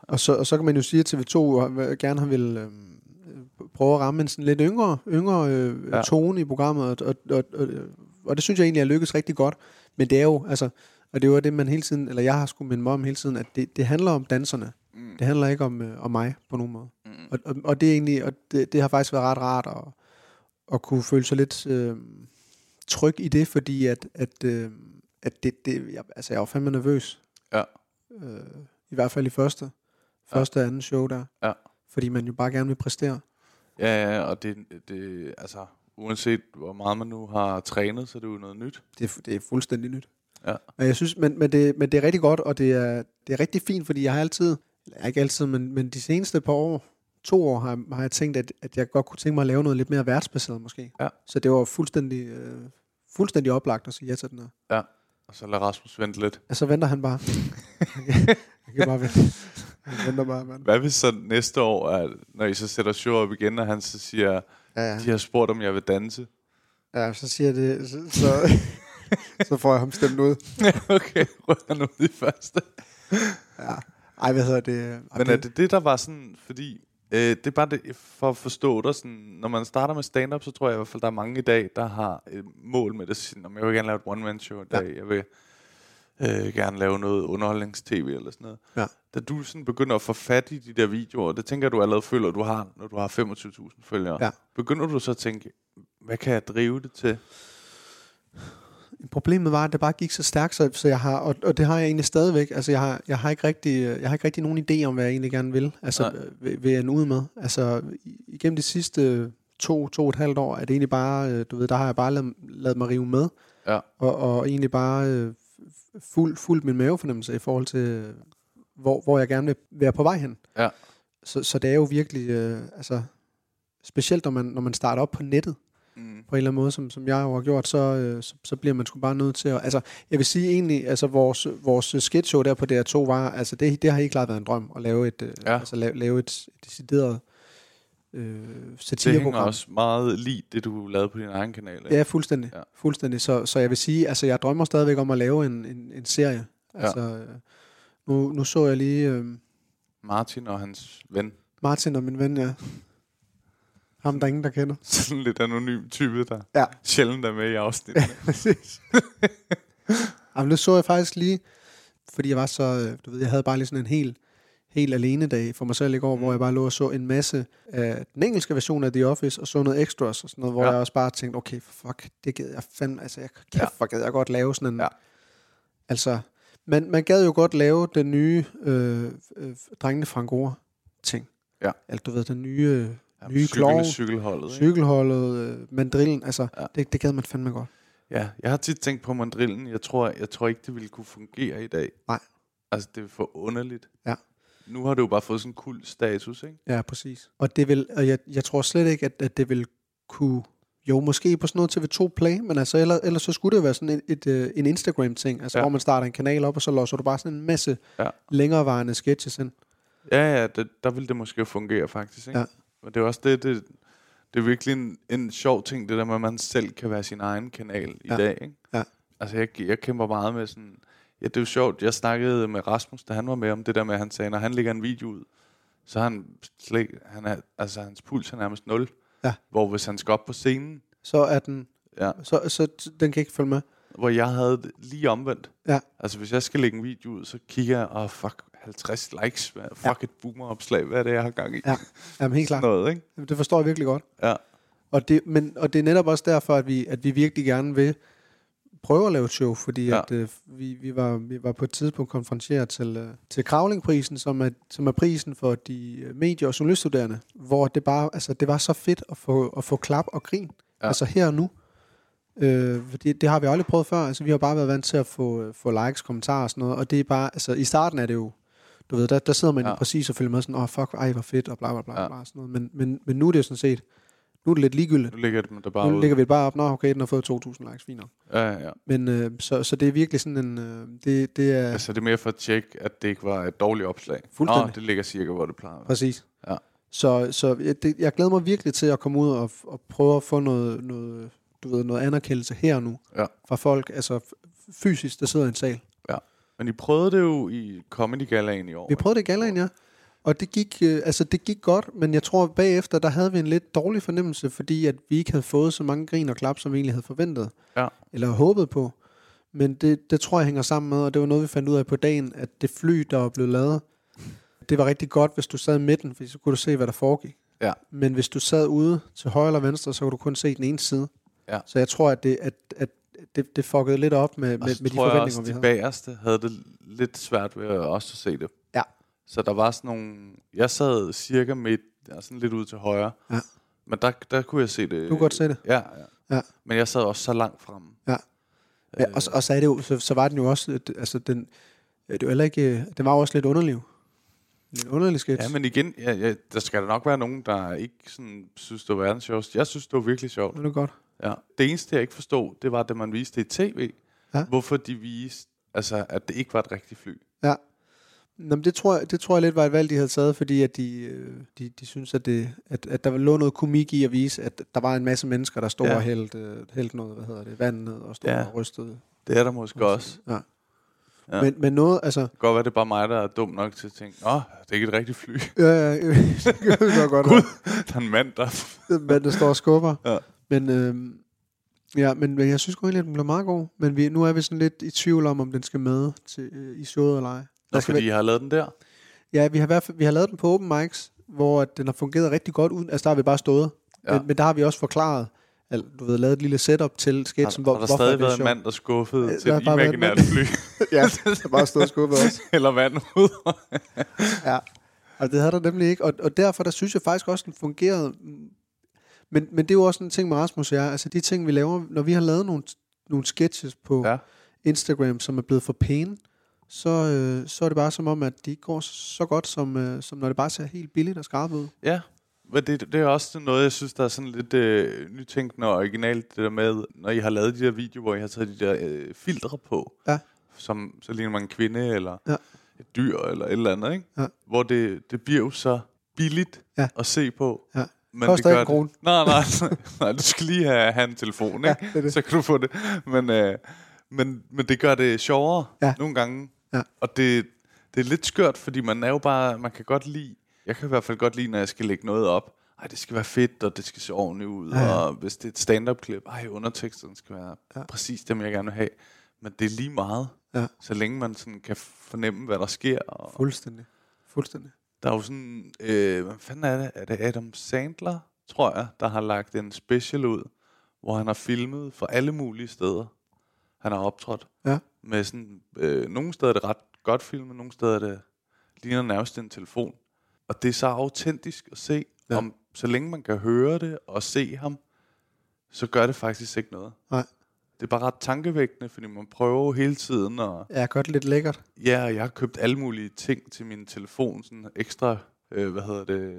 Og så, og så kan man jo sige, at T V to gerne har vil øh, prøve at ramme en sådan lidt yngre, yngre øh, ja. tone i programmet, og, og, og, og, og det synes jeg egentlig er lykkes rigtig godt. Men det er jo, altså, og det er jo det, man hele tiden, eller jeg har sgu minde mig om hele tiden, at det, det handler om danserne. Mm. Det handler ikke om, øh, om mig på nogen måde. Mm. Og, og, og det er egentlig, og det, det har faktisk været ret rart at, at kunne føle sig lidt øh, tryg i det, fordi at, at, øh, at det, det jeg, altså jeg var fandme nervøs. Ja. Øh, I hvert fald i første, første og anden show der. Ja. Fordi man jo bare gerne vil præstere. Ja, ja, og det, det, altså, uanset hvor meget man nu har trænet, så er det jo noget nyt. Det, det er fuldstændig nyt. Ja. Men jeg synes, men, men, det, men det er rigtig godt, og det er, det er rigtig fint, fordi jeg har altid, eller ikke altid, men, men de seneste par år, to år, har, har jeg tænkt, at, at jeg godt kunne tænke mig at lave noget lidt mere værtsbaseret måske. Ja. Så det var fuldstændig, øh, fuldstændig oplagt at sige ja til den her. Ja, og så lader Rasmus vente lidt. Ja, så venter han bare. Jeg kan bare vente. Han venter bare, mand. Hvad hvis så næste år, at, når I så sætter show op igen, og han så siger, ja, ja. de har spurgt, om jeg vil danse? Ja, så siger det, så, så, så får jeg ham stemt ud. Okay, rød han ud i første. Ja. Ej, hvad hedder det? Men er det det, der var sådan, fordi, øh, det er bare det, for at forstå dig, sådan, når man starter med stand-up, så tror jeg i hvert fald, der er mange i dag, der har et mål med det, sådan, om jeg vil gerne lave et one-man-show i dag, ja. jeg vil øh, gerne lave noget underholdnings-tv eller sådan noget. Ja. Da du sådan begynder at få fat i de der videoer, det tænker du allerede føler, at du har, når du har femogtyve tusind følgere. Ja. Begynder du så at tænke, hvad kan jeg drive det til? Problemet var, at det bare gik så stærkt, så, så jeg har, og, og det har jeg egentlig stadigvæk. Altså, jeg har, jeg har ikke rigtig, jeg har ikke rigtig nogen idé om, hvad jeg egentlig gerne vil. Altså, vil, vil jeg nå ud med. Altså, igennem de sidste to, to og et halvt år, er det egentlig bare, du ved, der har jeg bare lavet, lavet mig rive med. Ja. Og, og egentlig bare øh, fuld, fuldt min mavefornemmelse i forhold til, hvor, hvor jeg gerne vil være på vej hen. Ja. Så, så det er jo virkelig, øh, altså, specielt når man, når man starter op på nettet, mm. på en eller anden måde, som, som jeg jo har gjort, så, øh, så, så bliver man sgu bare nødt til at, altså, jeg vil sige egentlig, altså, vores, vores sketchshow der på D R to var, altså, det, det har helt klart været en drøm, at lave et, øh, ja. altså, lave, lave et decideret øh, satireprogram. Det hænger også meget lige det, du lavede på din egen kanal. Ikke? Ja, fuldstændig. Ja. fuldstændig. Så, så jeg vil sige, altså, jeg drømmer stadigvæk om at lave en, en, en serie. Altså, ja. øh, nu, nu så jeg lige... Øh, Martin og hans ven. Martin og min ven, ja. Ham, der ingen, der kender. Sådan en lidt anonym type, der ja. sjældent er med i afsnittet. Ja, præcis. Jamen, det så jeg faktisk lige, fordi jeg var så, du ved, jeg havde bare lige sådan en helt, helt alene dag for mig selv i går, mm. hvor jeg bare lå og så en masse af den engelske version af The Office, og så noget extras og sådan noget, hvor ja. jeg også bare tænkte, okay, fuck, det gad jeg fandme, altså, jeg kæft, ja. for gad jeg godt lave sådan en, ja. altså, man, man gad jo godt lave den nye øh, øh, Drengene Frank Ore ting. Ja. Altså, du ved, den nye... Øh, Ja, nye cykel, klov, cykelholdet, cykelholdet, øh, mandrillen, altså ja. det, det gad man fandme godt. Ja, jeg har tit tænkt på mandrillen. Jeg tror, jeg tror ikke, det ville kunne fungere i dag. Nej. Altså, det er for underligt. Ja. Nu har det jo bare fået sådan en kul status, ikke? Ja, præcis. Og det vil, og jeg, jeg tror slet ikke, at, at det vil kunne, jo, måske på sådan noget T V to Play, men altså, ellers, ellers så skulle det være sådan et, et, en Instagram-ting, altså ja. hvor man starter en kanal op, og så låser du bare sådan en masse ja. længerevarende sketches ind. Ja, ja, det, der vil det måske fungere faktisk, ikke? Ja. Og det er også det, det, det er virkelig en, en sjov ting, det der med, at man selv kan være sin egen kanal i ja. dag, ikke? Ja. Altså, jeg, jeg kæmper meget med sådan... Ja, det er jo sjovt. Jeg snakkede med Rasmus, da han var med, om det der med, at han sagde, når han lægger en video ud, så er han slet, han er, altså, hans puls er nærmest nul. Ja. Hvor hvis han skal op på scenen... Så er den... Ja. Så, så den kan ikke følge med. Hvor jeg havde det lige omvendt. Ja. Altså, hvis jeg skal lægge en video ud, så kigger jeg, og oh, fuck... halvtreds likes, hvad, fuck ja. et boomer-opslag, hvad er det, jeg har gang i? Ja, jamen helt klart. Noget, ikke? Det forstår jeg virkelig godt. Ja. Og det, men, og det er netop også derfor, at vi, at vi virkelig gerne vil prøve at lave et show, fordi ja. at, øh, vi, vi, var, vi var på et tidspunkt konfronteret til, øh, til Kravlingprisen, som er, som er prisen for de medie- og journaliststuderende, hvor det bare, altså det var så fedt at få, at få klap og grin, ja. altså her og nu. Øh, fordi det har vi aldrig prøvet før, altså vi har bare været vant til at få, få likes, kommentarer og sådan noget, og det er bare, altså i starten er det jo, du ved, der, der sidder man ja. jo præcis og følger med sådan, åh oh, fuck, ej hvor fedt, og bla bla bla, ja. bla sådan noget. Men, men, men nu er det jo sådan set, nu er det lidt ligegyldigt. Nu ligger det der bare Nu ud. ligger vi bare op, nå okay, den har fået to tusind likes, fint nok. Ja, ja, ja. Men øh, så, så det er virkelig sådan en, øh, det, det er... Altså det er mere for at tjekke, at det ikke var et dårligt opslag. Fuldstændig. Nå, det ligger cirka, hvor det plejer. Præcis. Ja. Så, så jeg, det, jeg glæder mig virkelig til at komme ud og, og prøve at få noget, noget, du ved, noget anerkendelse her nu. Ja. Fra folk, altså fysisk, der sidder i en sal. Ja. Men I prøvede det jo i Comedy Galaen i år. Vi prøvede det i Galaen, ja. Og det gik, øh, altså det gik godt, men jeg tror bagefter, der havde vi en lidt dårlig fornemmelse, fordi at vi ikke havde fået så mange grin og klap, som vi egentlig havde forventet. Ja. Eller håbet på. Men det, det tror jeg hænger sammen med, og det var noget, vi fandt ud af på dagen, at det fly, der var blevet lavet, det var rigtig godt, hvis du sad i midten, for så kunne du se, hvad der foregik. Ja. Men hvis du sad ude til højre eller venstre, så kunne du kun se den ene side. Ja. Så jeg tror, at det, at, at det, det fuckede lidt op med, med, med de forventninger, også, vi de havde. bagerste havde det lidt svært ved også at se det. Ja. Så der var sådan nogle... Jeg sad cirka midt, ja, sådan lidt ud til højre. Ja. Men der, der kunne jeg se det. Du kunne godt se det? Ja, ja. Ja. Men jeg sad også så langt fremme. Ja. Ja, og, og så, er det jo, så, så var den jo også, altså den, det var heller ikke, den var jo også lidt underlig. En underlig sketch. Ja, men igen, ja, ja, der skal der nok være nogen, der ikke sådan, synes, det var verdens sjovest. Jeg synes, det var virkelig sjovt. Det er godt. Ja. Det eneste, jeg ikke forstod, det var, da man viste det i tv. Ja. Hvorfor de viste, altså, at det ikke var et rigtigt fly. Ja. Nå, men det, tror jeg, det tror jeg lidt var et valg, de havde taget, fordi at de, øh, de, de synes, at, det, at, at der lå noget komik i at vise, at der var en masse mennesker, der stod ja. og hældte, øh, hældte noget, hvad hedder det, vand ned og stod ja. og rystede. Det er der måske også. Ja. Ja. Men, men noget, altså... Det kan godt være, det er bare mig, der er dum nok til at tænke, åh, det er ikke et rigtigt fly. Ja, ja, det kan godt. Gud, der er en mand, der... en mand, der står og skubber. Ja. Men, øh, ja, men, men jeg synes egentlig, at den blev meget god. Men vi, nu er vi sådan lidt i tvivl om, om den skal med til, øh, i showet eller ej. Nå, fordi vi... I har lavet den der? Ja, vi har, hvert fald, vi har lavet den på open mics, hvor den har fungeret rigtig godt. Uden, altså, der har vi bare stået. Ja. Men, men der har vi også forklaret, at du ved, lavet et lille setup til sketchen, hvor, har der hvorfor stadig det er været sjovt. en mand, der skuffede Ja, til et imaginært fly? Ja, der bare stået og skuffet også. Eller vand ud. Ja, og det havde der nemlig ikke. Og, og derfor, der synes jeg faktisk også, den fungerede. Men, men det er jo også en ting med Rasmus og jeg. Altså de ting, vi laver, når vi har lavet nogle, nogle sketches på ja. Instagram, som er blevet for pæne, så, øh, så er det bare som om, at de ikke går så godt, som, øh, som når det bare ser helt billigt og skarpt ud. Ja, men det, det er også noget, jeg synes, der er sådan lidt øh, nytænkende og originalt, det der med, når I har lavet de der videoer, hvor I har taget de der øh, filtre på, ja. som så ligner man en kvinde, eller ja. et dyr, eller et eller andet, ikke? Ja. Hvor det, det bliver jo så billigt ja. at se på. Ja. Men koster det gør en krone. Nej, nej, nej, du skal lige have, have en telefon, ikke? Ja, det det. Så kan du få det. Men, øh, men, men det gør det sjovere ja. nogle gange. Ja. Og det, det er lidt skørt, fordi man er jo bare, man kan godt lide, jeg kan i hvert fald godt lide, når jeg skal lægge noget op. Ej, det skal være fedt, og det skal se ordentligt ud. Ja, ja. Og hvis det er et stand-up-klip, ej, underteksterne skal være ja. præcis dem, jeg gerne vil have. Men det er lige meget, ja. så længe man sådan kan fornemme, hvad der sker. Og Fuldstændig. Fuldstændig. Der er jo sådan, øh, hvad fanden er det? Er det Adam Sandler, tror jeg, der har lagt en special ud, hvor han har filmet fra alle mulige steder. Han har optrådt. Ja. Med sådan, øh, nogle steder er det ret godt filmet, nogle steder er det ligner nærmest en telefon. Og det er så autentisk at se, ja. om så længe man kan høre det og se ham, så gør det faktisk ikke noget. Nej. Det er bare ret tankevækkende, fordi man prøver hele tiden. Og ja, godt lidt lækkert. Ja, jeg har købt alle mulige ting til min telefon, sådan ekstra, øh, hvad hedder det,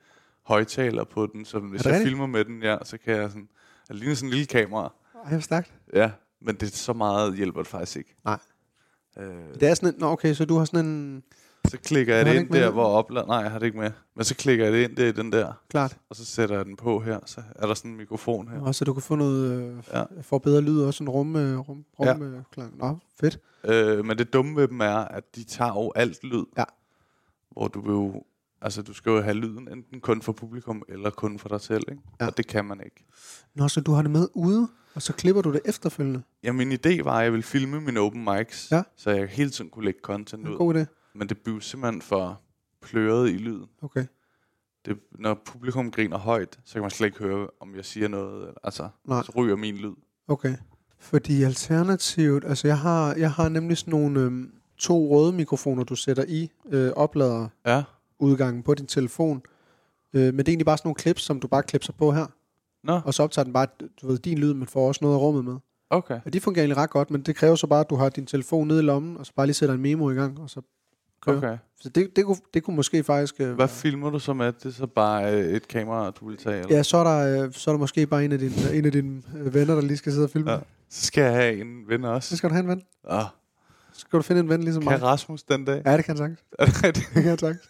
højtaler på den, så hvis jeg filmer med den, ja, så kan jeg sådan, det ligner sådan en lille kamera. Ej, hvor stærkt. Ja, men det er så meget hjælper det faktisk ikke. Nej. Øh, det er sådan en, nå okay, så du har sådan en... Så klikker jeg det ind der, hvor oplader... Nej, jeg har det ikke med. Men så klikker jeg det ind der i den der. Klart. Og så sætter jeg den på her, så er der sådan en mikrofon her. Og så du kan få noget... Øh, ja. Få bedre lyd, også en rum... Øh, rum, rum ja. øh, klang. Nå, fedt. Øh, men det dumme ved dem er, at de tager over alt lyd. Ja. Hvor du vil jo... Altså, du skal jo have lyden enten kun for publikum, eller kun for dig selv, ikke? Ja. Og det kan man ikke. Nå, så du har det med ude, og så klipper du det efterfølgende? Ja, min idé var, at jeg ville filme mine open mics, ja. så jeg hele tiden kunne lægge content ud. God idé. Men det blev simpelthen for pløret i lyden. Okay. Det, når publikum griner højt, så kan man slet ikke høre, om jeg siger noget. Altså, Nej. så ryger min lyd. Okay. Fordi alternativt, altså jeg har, jeg har nemlig sådan nogle øhm, to røde mikrofoner, du sætter i øh, oplader ja. udgangen på din telefon. Øh, men det er egentlig bare sådan nogle clips, som du bare klipser på her. Nå. Og så optager den bare, du ved, din lyd, men får også noget af rummet med. Okay. Og de fungerer egentlig ret godt, men det kræver så bare, at du har din telefon nede i lommen, og så bare lige sætter en memo i gang, og så kører. Okay. Så det, det, kunne, det kunne måske faktisk... Øh, Hvad filmer du så med? Det er så bare øh, et kamera, du vil tage? Eller? Ja, så er, der, øh, så er der måske bare en af dine, en af dine øh, venner, der lige skal sidde og filme. Ja. Så skal jeg have en ven også. Så skal du have en ven. Ja. Så skal du finde en ven ligesom kan mig. Kan Rasmus den dag? Ja, det kan han sagtens. Er det rigtigt? Det kan han sagtens.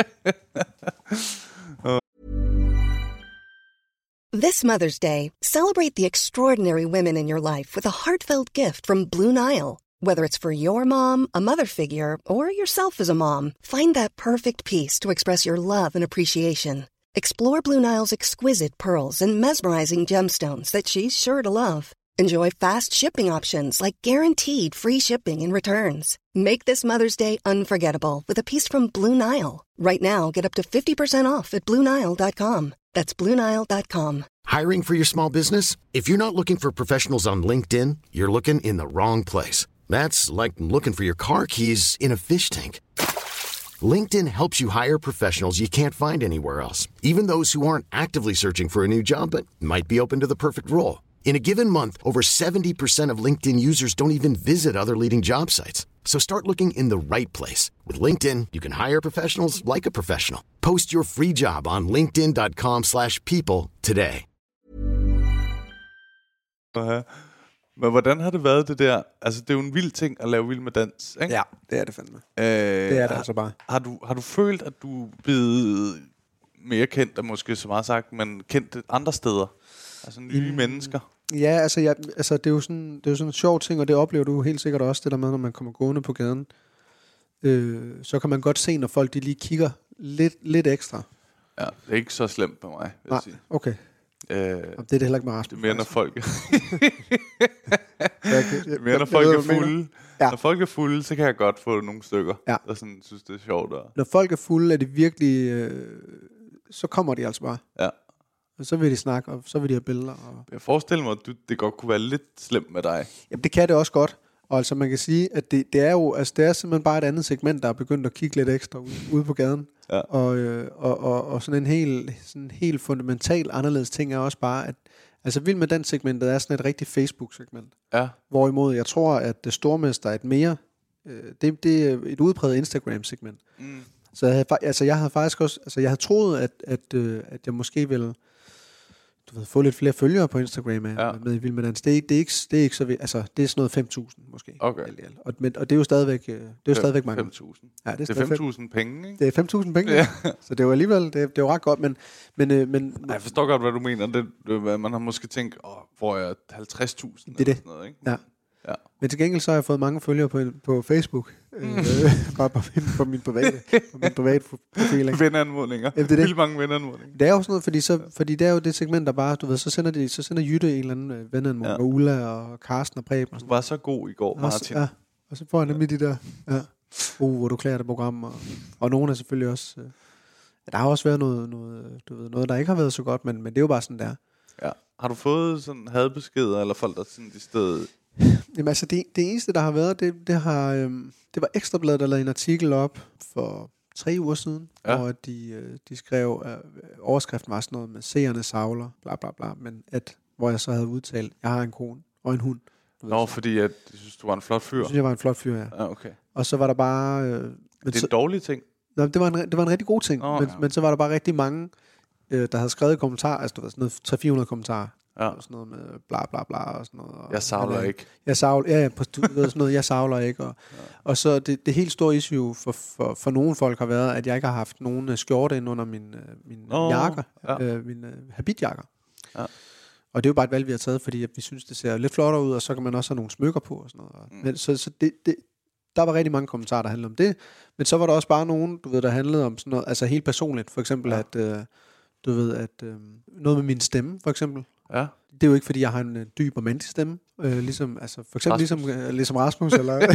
This Mother's Day, celebrate the extraordinary women in your life with a heartfelt gift from Blue Nile. Whether it's for your mom, a mother figure, or yourself as a mom, find that perfect piece to express your love and appreciation. Explore Blue Nile's exquisite pearls and mesmerizing gemstones that she's sure to love. Enjoy fast shipping options like guaranteed free shipping and returns. Make this Mother's Day unforgettable with a piece from Blue Nile. Right now, get up to fifty percent off at blue nile dot com. That's blue nile dot com. Hiring for your small business? If you're not looking for professionals on LinkedIn, you're looking in the wrong place. That's like looking for your car keys in a fish tank. LinkedIn helps you hire professionals you can't find anywhere else, even those who aren't actively searching for a new job but might be open to the perfect role. In a given month, over seventy percent of LinkedIn users don't even visit other leading job sites. So start looking in the right place. With LinkedIn, you can hire professionals like a professional. Post your free job on linkedin dot com slash people today. Men hvordan har det været det der? Altså, det er jo en vild ting at lave Vild med Dans, ikke? Ja, det er det fandme. Øh, det er det altså bare. Har du, har du følt, at du er blevet mere kendt, og måske så meget sagt, men kendt andre steder? Altså nye mm. mennesker? Ja, altså, jeg, altså det er jo sådan, det er jo sådan en sjov ting, og det oplever du helt sikkert også, det der med, når man kommer gående på gaden. Øh, så kan man godt se, når folk de lige kigger lidt, lidt ekstra. Ja, det er ikke så slemt på mig, vil Nej, jeg sige. okay. Øh, det er det heller ikke med Rasmus. Det er mere, når folk, jeg, jeg, det er mere, når folk er fulde. Ja. Når folk er fulde, så kan jeg godt få nogle stykker, ja. der sådan, synes, det er sjovt. Og... Når folk er fulde, er det virkelig... Øh, så kommer de altså bare. Ja. Og så vil de snakke, og så vil de have billeder. Og... Jeg forestiller mig, at du, det godt kunne være lidt slemt med dig. Jamen, det kan det også godt. Og altså, man kan sige, at det, det er jo altså, det er simpelthen bare et andet segment, der er begyndt at kigge lidt ekstra ude, ude på gaden. Ja. Og, øh, og, og, og sådan en helt sådan helt fundamental anderledes ting er også bare, at altså Vild med Dans segmentet er sådan et rigtigt Facebook-segment. Ja. Hvorimod jeg tror, at det Stormester er et mere, øh, det, det er et udpræget Instagram-segment. Mm. Så jeg havde, altså, jeg havde faktisk også, altså jeg havde troet, at, at, øh, at jeg måske ville du ved, få lidt flere følgere på Instagram med, ja. med Vild med Dans. Det er, det er ikke, det er ikke så, altså det er sådan noget fem tusind måske. Okay. Og, men, og det er jo stadigvæk, det er jo stadigvæk mange. fem tusind. Ja, det er, det er fem tusind penge, ikke? Det er fem tusind penge. Ja. Så det er jo alligevel, det er, det er jo ret godt, men men øh, men Ej, jeg forstår godt, hvad du mener. Det, det, man har måske tænkt, åh, får jeg halvtreds tusind det er det. Sådan noget, ikke? Ja. Ja. Men til gengæld så har jeg fået mange følgere på, på Facebook. Mm. Øh, bare på min, på min private, på min private profil. Venneanmodninger. Ja, det er det. Vildt mange venneanmodninger. Det er jo sådan noget, fordi, så, fordi det er jo det segment, der bare, du ved, så sender, de, så sender Jytte en eller anden venneanmodning, ja. Og Ulla og Karsten og Preben. Og du var så god i går, Martin. Ja, og så får jeg nemlig de der, ja. Uh, hvor du klæder det program. Og, og nogen er selvfølgelig også, øh, der har også været noget, noget, du ved, noget, der ikke har været så godt, men, men det er jo bare sådan, der. Ja. Har du fået sådan hadbeskeder, eller folk, der sådan i stedet... Jamen altså, det, det eneste, der har været, det, det, har, øhm, det var Ekstrabladet, der lavede en artikel op for tre uger siden, ja. Hvor de, øh, de skrev, øh, overskriften var sådan noget med seerne savler, bla bla bla, men at, hvor jeg så havde udtalt, jeg har en kone og en hund. Nå, fordi at, jeg synes, du var en flot fyr. Jeg synes, jeg var en flot fyr, ja. Ja, okay. Og så var der bare... Øh, men det er så, en dårlig ting. Nej, det var en, det var en rigtig god ting, oh, men, ja. men så var der bare rigtig mange, øh, der havde skrevet kommentarer, altså der var sådan noget tre hundrede fire hundrede kommentarer. Ja. Og sådan noget med bla bla bla og sådan noget. Og jeg savler ikke. Jeg savler, ja, ja, på, du ved sådan noget, jeg savler ikke. Og, ja. Og så det, det helt store issue for, for, for nogle folk har været, at jeg ikke har haft nogen skjorte ind under min, min oh, jakker, ja. øh, mine uh, habitjakker. Ja. Og det er jo bare et valg, vi har taget, fordi vi synes, det ser lidt flottere ud, og så kan man også have nogle smykker på og sådan noget. Mm. Men, så så det, det, der var rigtig mange kommentarer, der handlede om det. Men så var der også bare nogen, du ved, der handlede om sådan noget, altså helt personligt. For eksempel, ja. at øh, du ved, at øh, noget med min stemme, for eksempel. Ja. Det er jo ikke, fordi jeg har en uh, dyb romantisk stemme. Øh, ligesom, altså, for eksempel ligesom, uh, ligesom Rasmus, eller,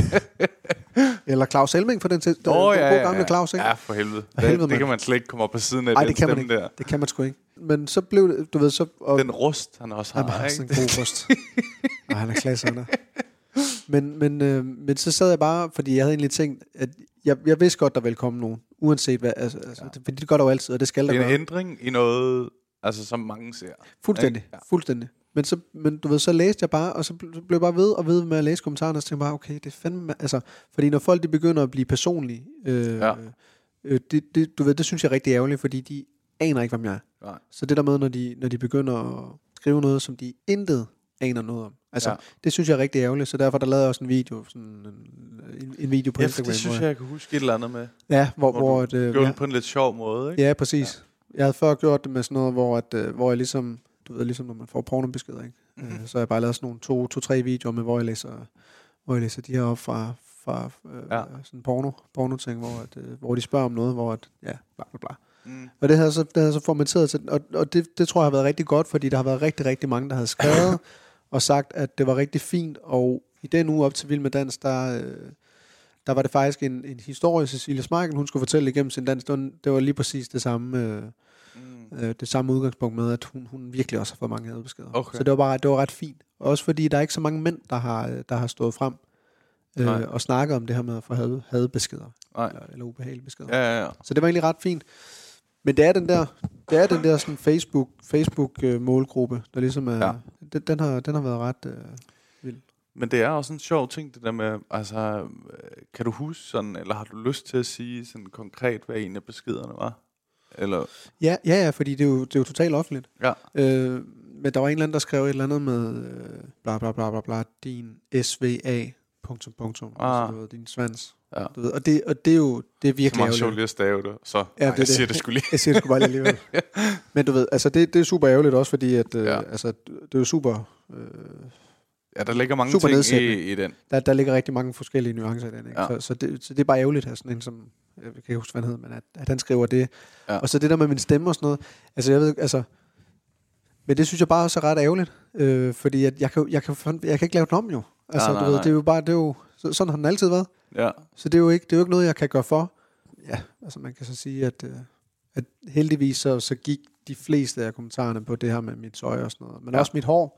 eller Claus Elming, for den til. Åh, oh, ja, ja, gamle ja. Claus, ikke? Ja, for helvede. Det, helvede det kan man slet ikke komme op på siden af. Ej, den det kan man ikke. Der. Det kan man sgu ikke. Men så blev det, du ved, så... Og, den rust, han også har, han har sådan en god rust. Og han er klasse, han er. Men, men, øh, men så sad jeg bare, fordi jeg havde egentlig tænkt, at jeg, jeg vidste godt, der ville komme nogen. Uanset hvad, altså, altså, ja. Fordi det gør der jo altid, og det skal der gøre. Det er gøre. en ændring i noget, altså som mange ser. Fuldstændig, ja. fuldstændig. Men, så, men du ved, så læste jeg bare, og så blev jeg bare ved og ved med at læse kommentarerne, og så tænkte jeg bare, okay, det er fandme... Altså, fordi når folk de begynder at blive personlige, øh, ja. øh, det, det, du ved, det synes jeg er rigtig ærgerligt, fordi de aner ikke, hvem jeg er. Nej. Så det der med, når de, når de begynder at skrive noget, som de intet aner noget om. Altså, ja. Det synes jeg er rigtig ærgerligt, så derfor der lavede jeg også en video, sådan en, en video på ja, Instagram. Det synes jeg, jeg kan huske et eller andet med. Ja, hvor... hvor, hvor du et, gjorde ja. det på en lidt sjov måde, ikke? Ja, præcis. Ja. Jeg havde før gjort det med sådan noget, hvor, at, hvor jeg ligesom... Du ved, ligesom når man får pornobeskeder, ikke? Mm-hmm. Så har jeg bare lavet sådan nogle to, to, tre videoer med, hvor jeg læser, hvor jeg læser de her op fra, fra øh, Ja. sådan porno, porno-ting, hvor, at, øh, hvor de spørger om noget, hvor at, ja, bla bla bla. Mm. Og det havde så, det havde så formateret til, og, og det, det tror jeg har været rigtig godt, fordi der har været rigtig, rigtig mange, der havde skrevet og sagt, at det var rigtig fint, og i den uge op til Vild med Dans, der, øh, der var det faktisk en, en historie, Cecilie Smeichel, hun skulle fortælle igennem sin dans, det var, det var lige præcis det samme, øh, mm. øh, det samme udgangspunkt med, at hun, hun virkelig også har fået mange hadbeskeder. Okay. Så det var bare det var ret fint. Også fordi der er ikke så mange mænd, der har, der har stået frem øh, og snakket om det her med at få had, hadbeskeder. Eller, eller ubehagelige beskeder. Ja, ja, ja. Så det var egentlig ret fint. Men det er den der, det er den der sådan Facebook, Facebook øh, målgruppe, der ligesom er, ja. den, den, har, den har været ret øh, vild. Men det er også en sjov ting, det der med, altså, kan du huske sådan, eller har du lyst til at sige sådan konkret, hvad en af beskederne var? Eller? Ja, ja, ja, fordi det er jo, det er jo totalt offentligt. Ja. Øh, men der var en eller anden, der skrev et eller andet med, øh, bla bla bla bla bla, din S V A, punktum, punktum, Ah. altså, du ved, din svans. Ja. Du ved, og, det, og det er jo, det er virkelig Så meget ærgerligt. sjovt lige at stave det, så Ja, ja, det, jeg siger det sgu lige. Jeg siger det sgu bare lige alligevel. Men du ved, altså det, det er super ærgerligt også, fordi at, øh, Ja. altså, det er jo super... Øh, Ja, der ligger mange Super ting nedsættende. i, i den. Der, der ligger rigtig mange forskellige nuancer i den, ikke? Ja. Så, så, det, så det er bare ærgerligt her, sådan en som, jeg kan ikke huske, hvad han hedder, men at, at han skriver det. Ja. Og så det der med min stemme og sådan noget, altså jeg ved, altså, men det synes jeg bare også er ret ærgerligt, øh, fordi at jeg, kan, jeg, kan, jeg kan ikke lave den om jo. Altså, Nej, nej, du ved, nej. det er jo bare, det er jo, så, sådan har den altid været. Ja. Så det er jo ikke, det er jo ikke noget, jeg kan gøre for. Ja, altså man kan så sige, at, øh, at heldigvis så, så gik de fleste af kommentarerne på det her med mit tøj og sådan noget, men Ja. ja. også mit hår.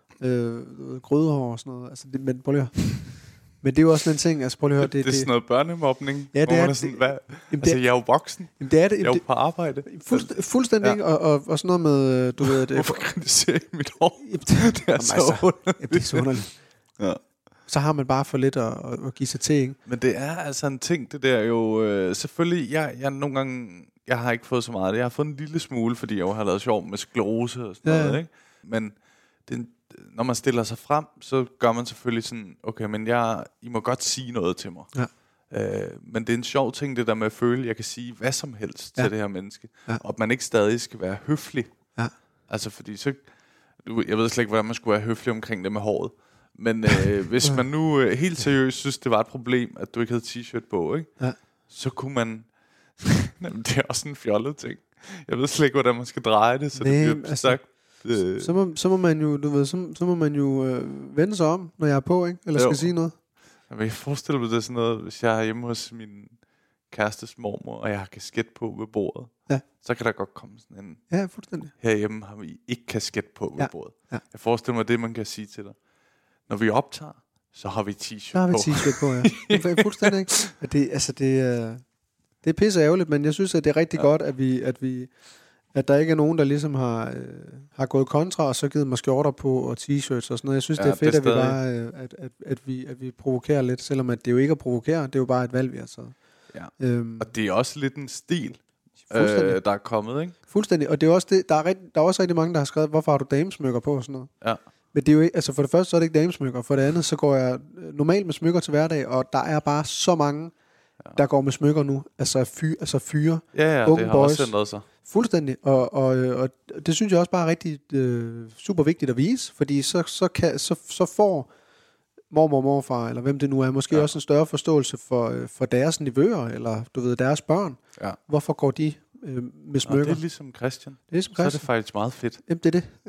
Øh, grødehår og sådan noget. Altså, det, men prøv lige at høre. Men det er jo også en ting, altså prøv lige at høre. Det, det, det er sådan noget børnemobning. Ja, det hvor man er- sådan, det- hvad? Jamen, Altså, det, jeg er jo voksen. jamen, det er det. Jeg er Jamen, jo på arbejde. det fuldst, fuldstændig, Ja. ja. og, og, og sådan noget med, du ved... Det, Hvorfor kritiserer I mit hår? Jamen, Det er Jamen, så altså, underligt. jamen, det er så underligt. Ja. Så har man bare for lidt at, at, at give sig til, ikke? Men det er altså en ting, det der jo... Øh, selvfølgelig, jeg, jeg nogle gange... Jeg har ikke fået så meget af det. Jeg har fået en lille smule, fordi jeg jo har lavet sjov med sklerose og sådan Ja, ja. noget, ja. ikke? Men det, når man stiller sig frem, så gør man selvfølgelig sådan... Okay, men jeg, I må godt sige noget til mig. Ja. Øh, men det er en sjov ting, det der med at føle, at jeg kan sige hvad som helst Ja. til det her menneske. Ja. Og at man ikke stadig skal være høflig. Ja. Altså, fordi så... du- Jeg ved slet ikke, hvordan man skulle være høflig omkring det med håret. Men øh, hvis man nu øh, helt seriøst synes, det var et problem, at du ikke havde t-shirt på, ikke? Ja. Så kunne man... Jamen, det er også en fjollet ting. Jeg ved slet ikke, hvordan man skal dreje det, så Nej, det bliver altså, sagt... Øh, Så må, så må man jo, du ved, så, så må man jo øh, vende sig om, når jeg er på, ikke? Eller Jo. skal sige noget. Jamen, jeg forestiller mig det er sådan noget, hvis jeg er hjemme hos min kærestes mormor, og jeg har kasket på ved bordet, Ja. så kan der godt komme sådan en... Ja, fuldstændig. Herhjemme har vi ikke kasket på ved Ja. bordet. Ja. Jeg forestiller mig det, man kan sige til dig. Når vi optager, så har vi t-shirt Så har vi på. t-shirt på, ja. Det er fuldstændig, ikke? At det, altså, det er, det er pisse ærgerligt, men jeg synes, at det er rigtig Ja. ja. godt, at vi, at vi, at der ikke er nogen, der ligesom har, øh, har gået kontra, og så givet mig skjorter på, og t-shirts og sådan noget. Jeg synes, Ja, det er fedt, det er at, vi stadig- bare, øh, at, at, at, vi, at vi provokerer lidt, selvom at det jo ikke er at provokere, det er jo bare et valg, vi har taget. Ja. Øhm, Og det er også lidt en stil, fuldstændig. øh, der er kommet, ikke? fuldstændig. Og det er også det, der er, rigt, der er også rigtig mange, der har skrevet, hvorfor har du damesmykker på og sådan noget. Ja. Men det er jo ikke, altså for det første, så er det ikke damesmykker. For det andet, så går jeg øh, normalt med smykker til hverdag, og der er bare så mange, ja. der går med smykker nu. Altså, fy, altså fyre. Ja, ja, Unge det har også boys. ændret sig. Fuldstændig. Og, og, øh, og det synes jeg også bare er rigtig øh, super vigtigt at vise, fordi så, så, kan, så, så får mormor og morfar, eller hvem det nu er, måske Ja. også en større forståelse for, øh, for deres niveauer, eller du ved, deres børn. Ja. Hvorfor går de øh, med Og smykker? det er ligesom Christian. Det er ligesom Så er det Christian. faktisk meget fedt. Jamen, det er det.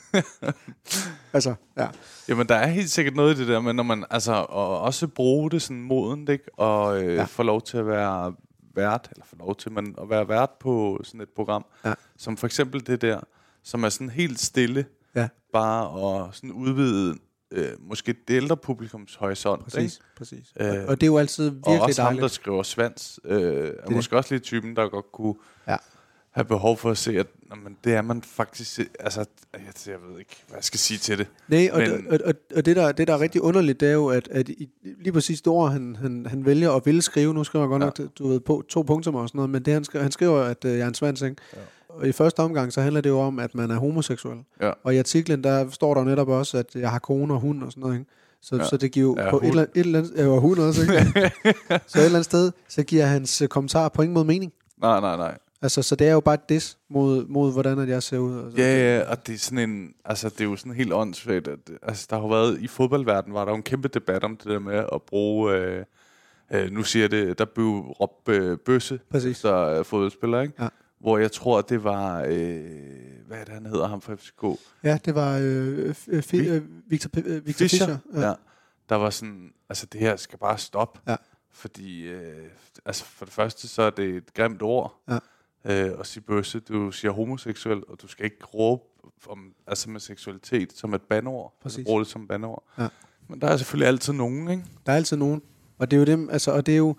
altså, ja. Jamen, der er helt sikkert noget i det der med, når man altså og også bruge det sådan modent, ikke? Og øh, Ja. ja. få lov til at være vært, eller få lov til men at være vært på sådan et program, Ja. som for eksempel det der, som er sådan helt stille, Ja. bare og sådan udvide øh, måske det ældre publikums horisont, ikke? Præcis, præcis. Øh, og, og det er jo altid Og virkelig også ham, dejligt. der skriver svans, øh, er det. måske også lidt typen, der godt kunne Ja. have behov for at se, at jamen, det er man faktisk... Altså, jeg, jeg ved ikke, hvad jeg skal sige til det. Nej, og, Men- og, og, og det, der, det, der er rigtig underligt, det er jo, at, at i, lige præcis det ord, han, han, han vælger at ville skrive, nu skriver han godt Ja. nok, du ved, på, to punkter og sådan noget, men det han skriver, han skriver at øh, jeg er en svans, ikke? Ja. Og i første omgang, så handler det jo om, at man er homoseksuel. Ja. Og i artiklen, der står der jo netop også, at jeg har kone og hund og sådan noget, ikke? Så, Ja. ja. så det giver jo Ja, på et hund. eller, et eller andet... Ja, og hund også, ikke? Så et eller andet sted, så giver hans øh, kommentar på ingen måde mening. Nej, nej, nej. Altså, så det er jo bare et diss mod, mod hvordan at jeg ser ud. Altså. Ja, ja, og det er sådan en, altså det er jo sådan helt åndssvagt, at, altså der har været, i fodboldverdenen var der jo en kæmpe debat om det der med at bruge, øh, øh, nu siger det, der blev råbt øh, bøsse, så øh, fodboldspiller, ikke? Ja. Hvor jeg tror, det var, øh, hvad er det, han hedder, ham fra F C K? Ja, det var øh, f- f- øh, Victor, øh, Victor Fischer. Fischer. Ja. ja. Der var sådan, altså det her skal bare stoppe. Ja. Fordi, øh, altså for det første, så er det et grimt ord. Ja. Øh, at sige bøsse, du siger homoseksuel, og du skal ikke råbe om, altså med seksualitet som et bandeord. Præcis. Bruge det som bandeord. Ja. Men der er selvfølgelig altid nogen, ikke? Der er altid nogen. Og det er jo dem, altså, og det er jo,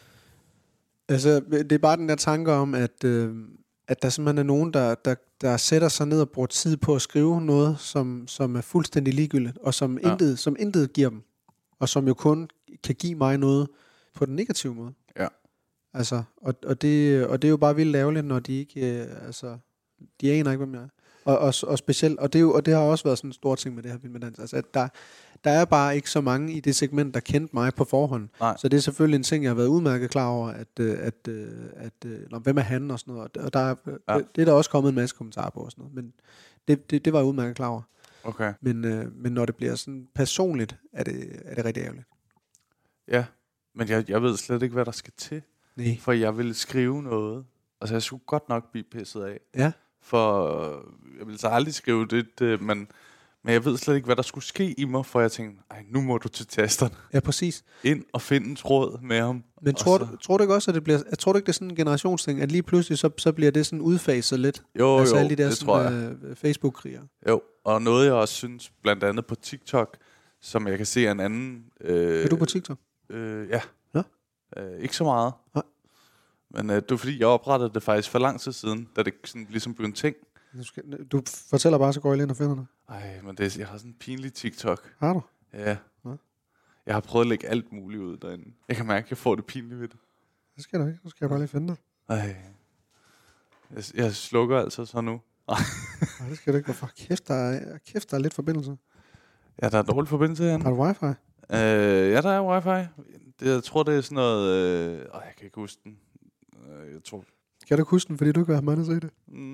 altså, det er bare den der tanke om, at, øh, at der simpelthen er nogen, der, der, der sætter sig ned og bruger tid på at skrive noget, som, som er fuldstændig ligegyldigt, og som, ja. intet, som intet giver dem, og som jo kun kan give mig noget på den negative måde. Ja. Altså, og, og, det, og det er jo bare vildt ærgerligt, når de ikke, øh, altså, de aner ikke, hvem jeg er. Og, og, og specielt, og det, er jo, og det har også været sådan en stor ting med det her Vild med Dans, altså, at der, der er bare ikke så mange i det segment, der kendte mig på forhånd. Nej. Så det er selvfølgelig en ting, jeg har været udmærket klar over, at, at, at, at, at hvem er han og sådan noget. Og der er, ja. det, det er der også kommet en masse kommentarer på og sådan noget, men det, det, det var jeg udmærket klar over. Okay. Men, øh, men når det bliver sådan personligt, er det, er det rigtig ærgerligt. Ja, men jeg, jeg ved slet ikke, hvad der skal til. Nej. For jeg ville skrive noget. Altså, jeg skulle godt nok blive pisset af. Ja. For jeg ville så aldrig skrive det, det men, men jeg ved slet ikke, hvad der skulle ske i mig, for jeg tænkte, ej, nu må du til tasterne. Ja, præcis. Ind og finde en tråd med ham. Men tror, du, tror du ikke også, at det bliver, jeg tror du ikke, det er sådan en generationsting, at lige pludselig, så, så bliver det sådan udfaset lidt? Jo, altså jo, alle de der det sådan, tror jeg. Øh, Facebook-kriger. Jo, og noget jeg også synes, blandt andet på TikTok, som jeg kan se er en anden... Øh, er du på TikTok? Øh, ja. Ja. Øh, ikke så meget. Nej. Men øh, det var fordi, jeg oprettede det faktisk for lang tid siden, da det sådan ligesom blev en ting. Du, skal, du fortæller bare, så går jeg ind og finder dig. Ej, men det, jeg har sådan en pinlig TikTok. Har du? Ja. Ja. Jeg har prøvet at lægge alt muligt ud derinde. Jeg kan mærke, at jeg får det pinligt ved det. Det skal du ikke. Nu skal jeg bare lige finde dig. Ej. Jeg, jeg slukker altså så nu. Nej, det skal du ikke. Hvorfor? Kæft, der er, kæft, der er lidt forbindelse. Ja, der er dårlig forbindelse herinde. Har du wifi? Øh, ja, der er wifi. Det, jeg tror, det er sådan noget... Øh, øh, jeg kan ikke huske den. Øh, jeg tror... Kan du ikke huske den, fordi du ikke har mig at se det? Mm.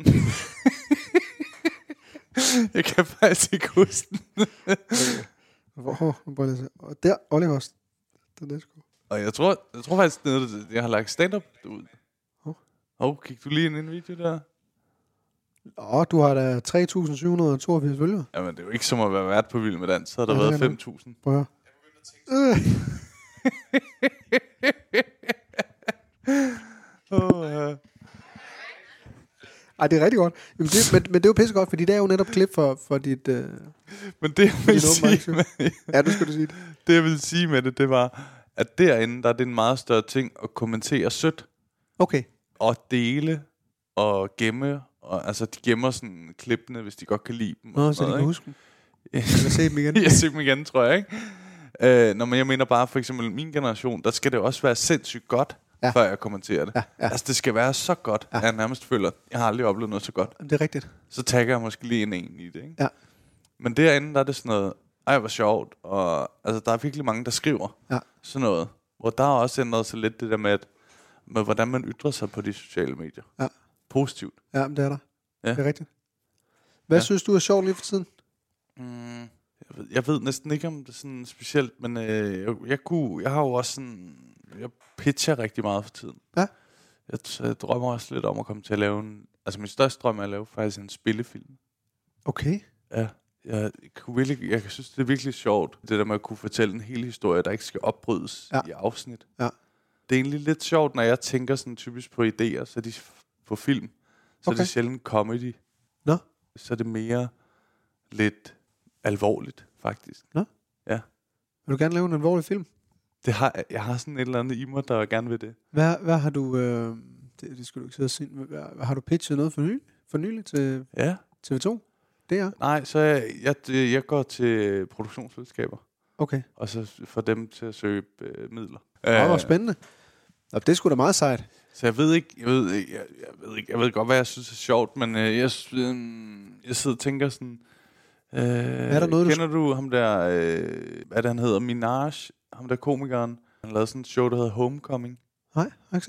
Jeg kan faktisk ikke huske den. Hvor? Okay. Og der, Oliver. Den er sgu. Og jeg tror, jeg tror faktisk, det, jeg har lagt stand-up ud. Åh, oh. oh, kig du lige ind i en video der? Åh, oh, du har da tre tusind syv hundrede og toogfirs følgere. Jamen, det er jo ikke som at være vært på Vild med Dans. Så har der ja, været fem tusind. Prøv at høre. oh, ja. Ej, det er rigtig godt. Jamen, det, men, men det er jo pissegodt, fordi det er jo netop klip for, for dit... Øh, men det, jeg vil sige med, ja, du skal du sige det. Det, jeg vil sige med det, det var, at derinde, der er det en meget større ting at kommentere sødt. Okay. Og dele og gemme. Og, altså, de gemmer sådan klippene, hvis de godt kan lide dem. Nå, så noget, de kan ikke? huske dem. Jeg vil se dem igen. Jeg ser dem igen, tror jeg, ikke? Øh, når man, jeg mener bare, for eksempel min generation, der skal det også være sindssygt godt, ja. Før jeg kommenterer det. Ja, ja. Altså, det skal være så godt, ja. At jeg nærmest føler, jeg har aldrig oplevet noget så godt. Det er rigtigt. Så tagger jeg måske lige en en i det, ikke? Ja. Men derinde, der er det sådan noget, ej, hvor sjovt, og altså, der er virkelig mange, der skriver ja. Sådan noget. Hvor der er også ændret sig lidt det der med, at, med hvordan man ytrer sig på de sociale medier. Ja. Positivt. Ja, men det er der. Ja. Det er rigtigt. Hvad ja. Synes du er sjovt lige for tiden? Mm, jeg, ved, jeg ved næsten ikke, om det er sådan specielt, men øh, jeg, jeg, kunne, jeg har jo også sådan... Jeg pitcher rigtig meget for tiden. Ja. Jeg, jeg drømmer også lidt om at komme til at lave en... Altså min største drøm er at lave faktisk en spillefilm. Okay. Ja. Jeg, kunne virkelig, jeg synes, det er virkelig sjovt, det der med at kunne fortælle en hel historie, der ikke skal opbrydes ja. I afsnit. Ja. Det er egentlig lidt sjovt, når jeg tænker sådan typisk på idéer, så er de på film. Så okay. Er det sjældent comedy. Nå. Så er det mere lidt alvorligt, faktisk. Nå. Ja. Vil du gerne lave en alvorlig film? Det har, jeg har sådan et eller andet i mig, der gerne vil det. Hvad, hvad har du... Øh, det, det skal du ikke sidde og sige. Hvad, hvad, har du pitchet noget for nylig, for nylig til ja. T V to? Det er? Nej, så jeg, jeg, jeg går til produktionsselskaber. Okay. Og så får dem til at søge øh, midler. Det var spændende. Og det er sgu da meget sejt. Så jeg ved ikke, jeg ved ikke, jeg, jeg ved ikke, jeg ved godt, hvad jeg synes er sjovt, men øh, jeg, øh, jeg sidder og tænker sådan, øh, er der noget, kender du, du ham der, øh, hvad det han hedder, Minaj, ham der komikeren, han lavede sådan et show, der hedder Homecoming. Nej, har ikke set.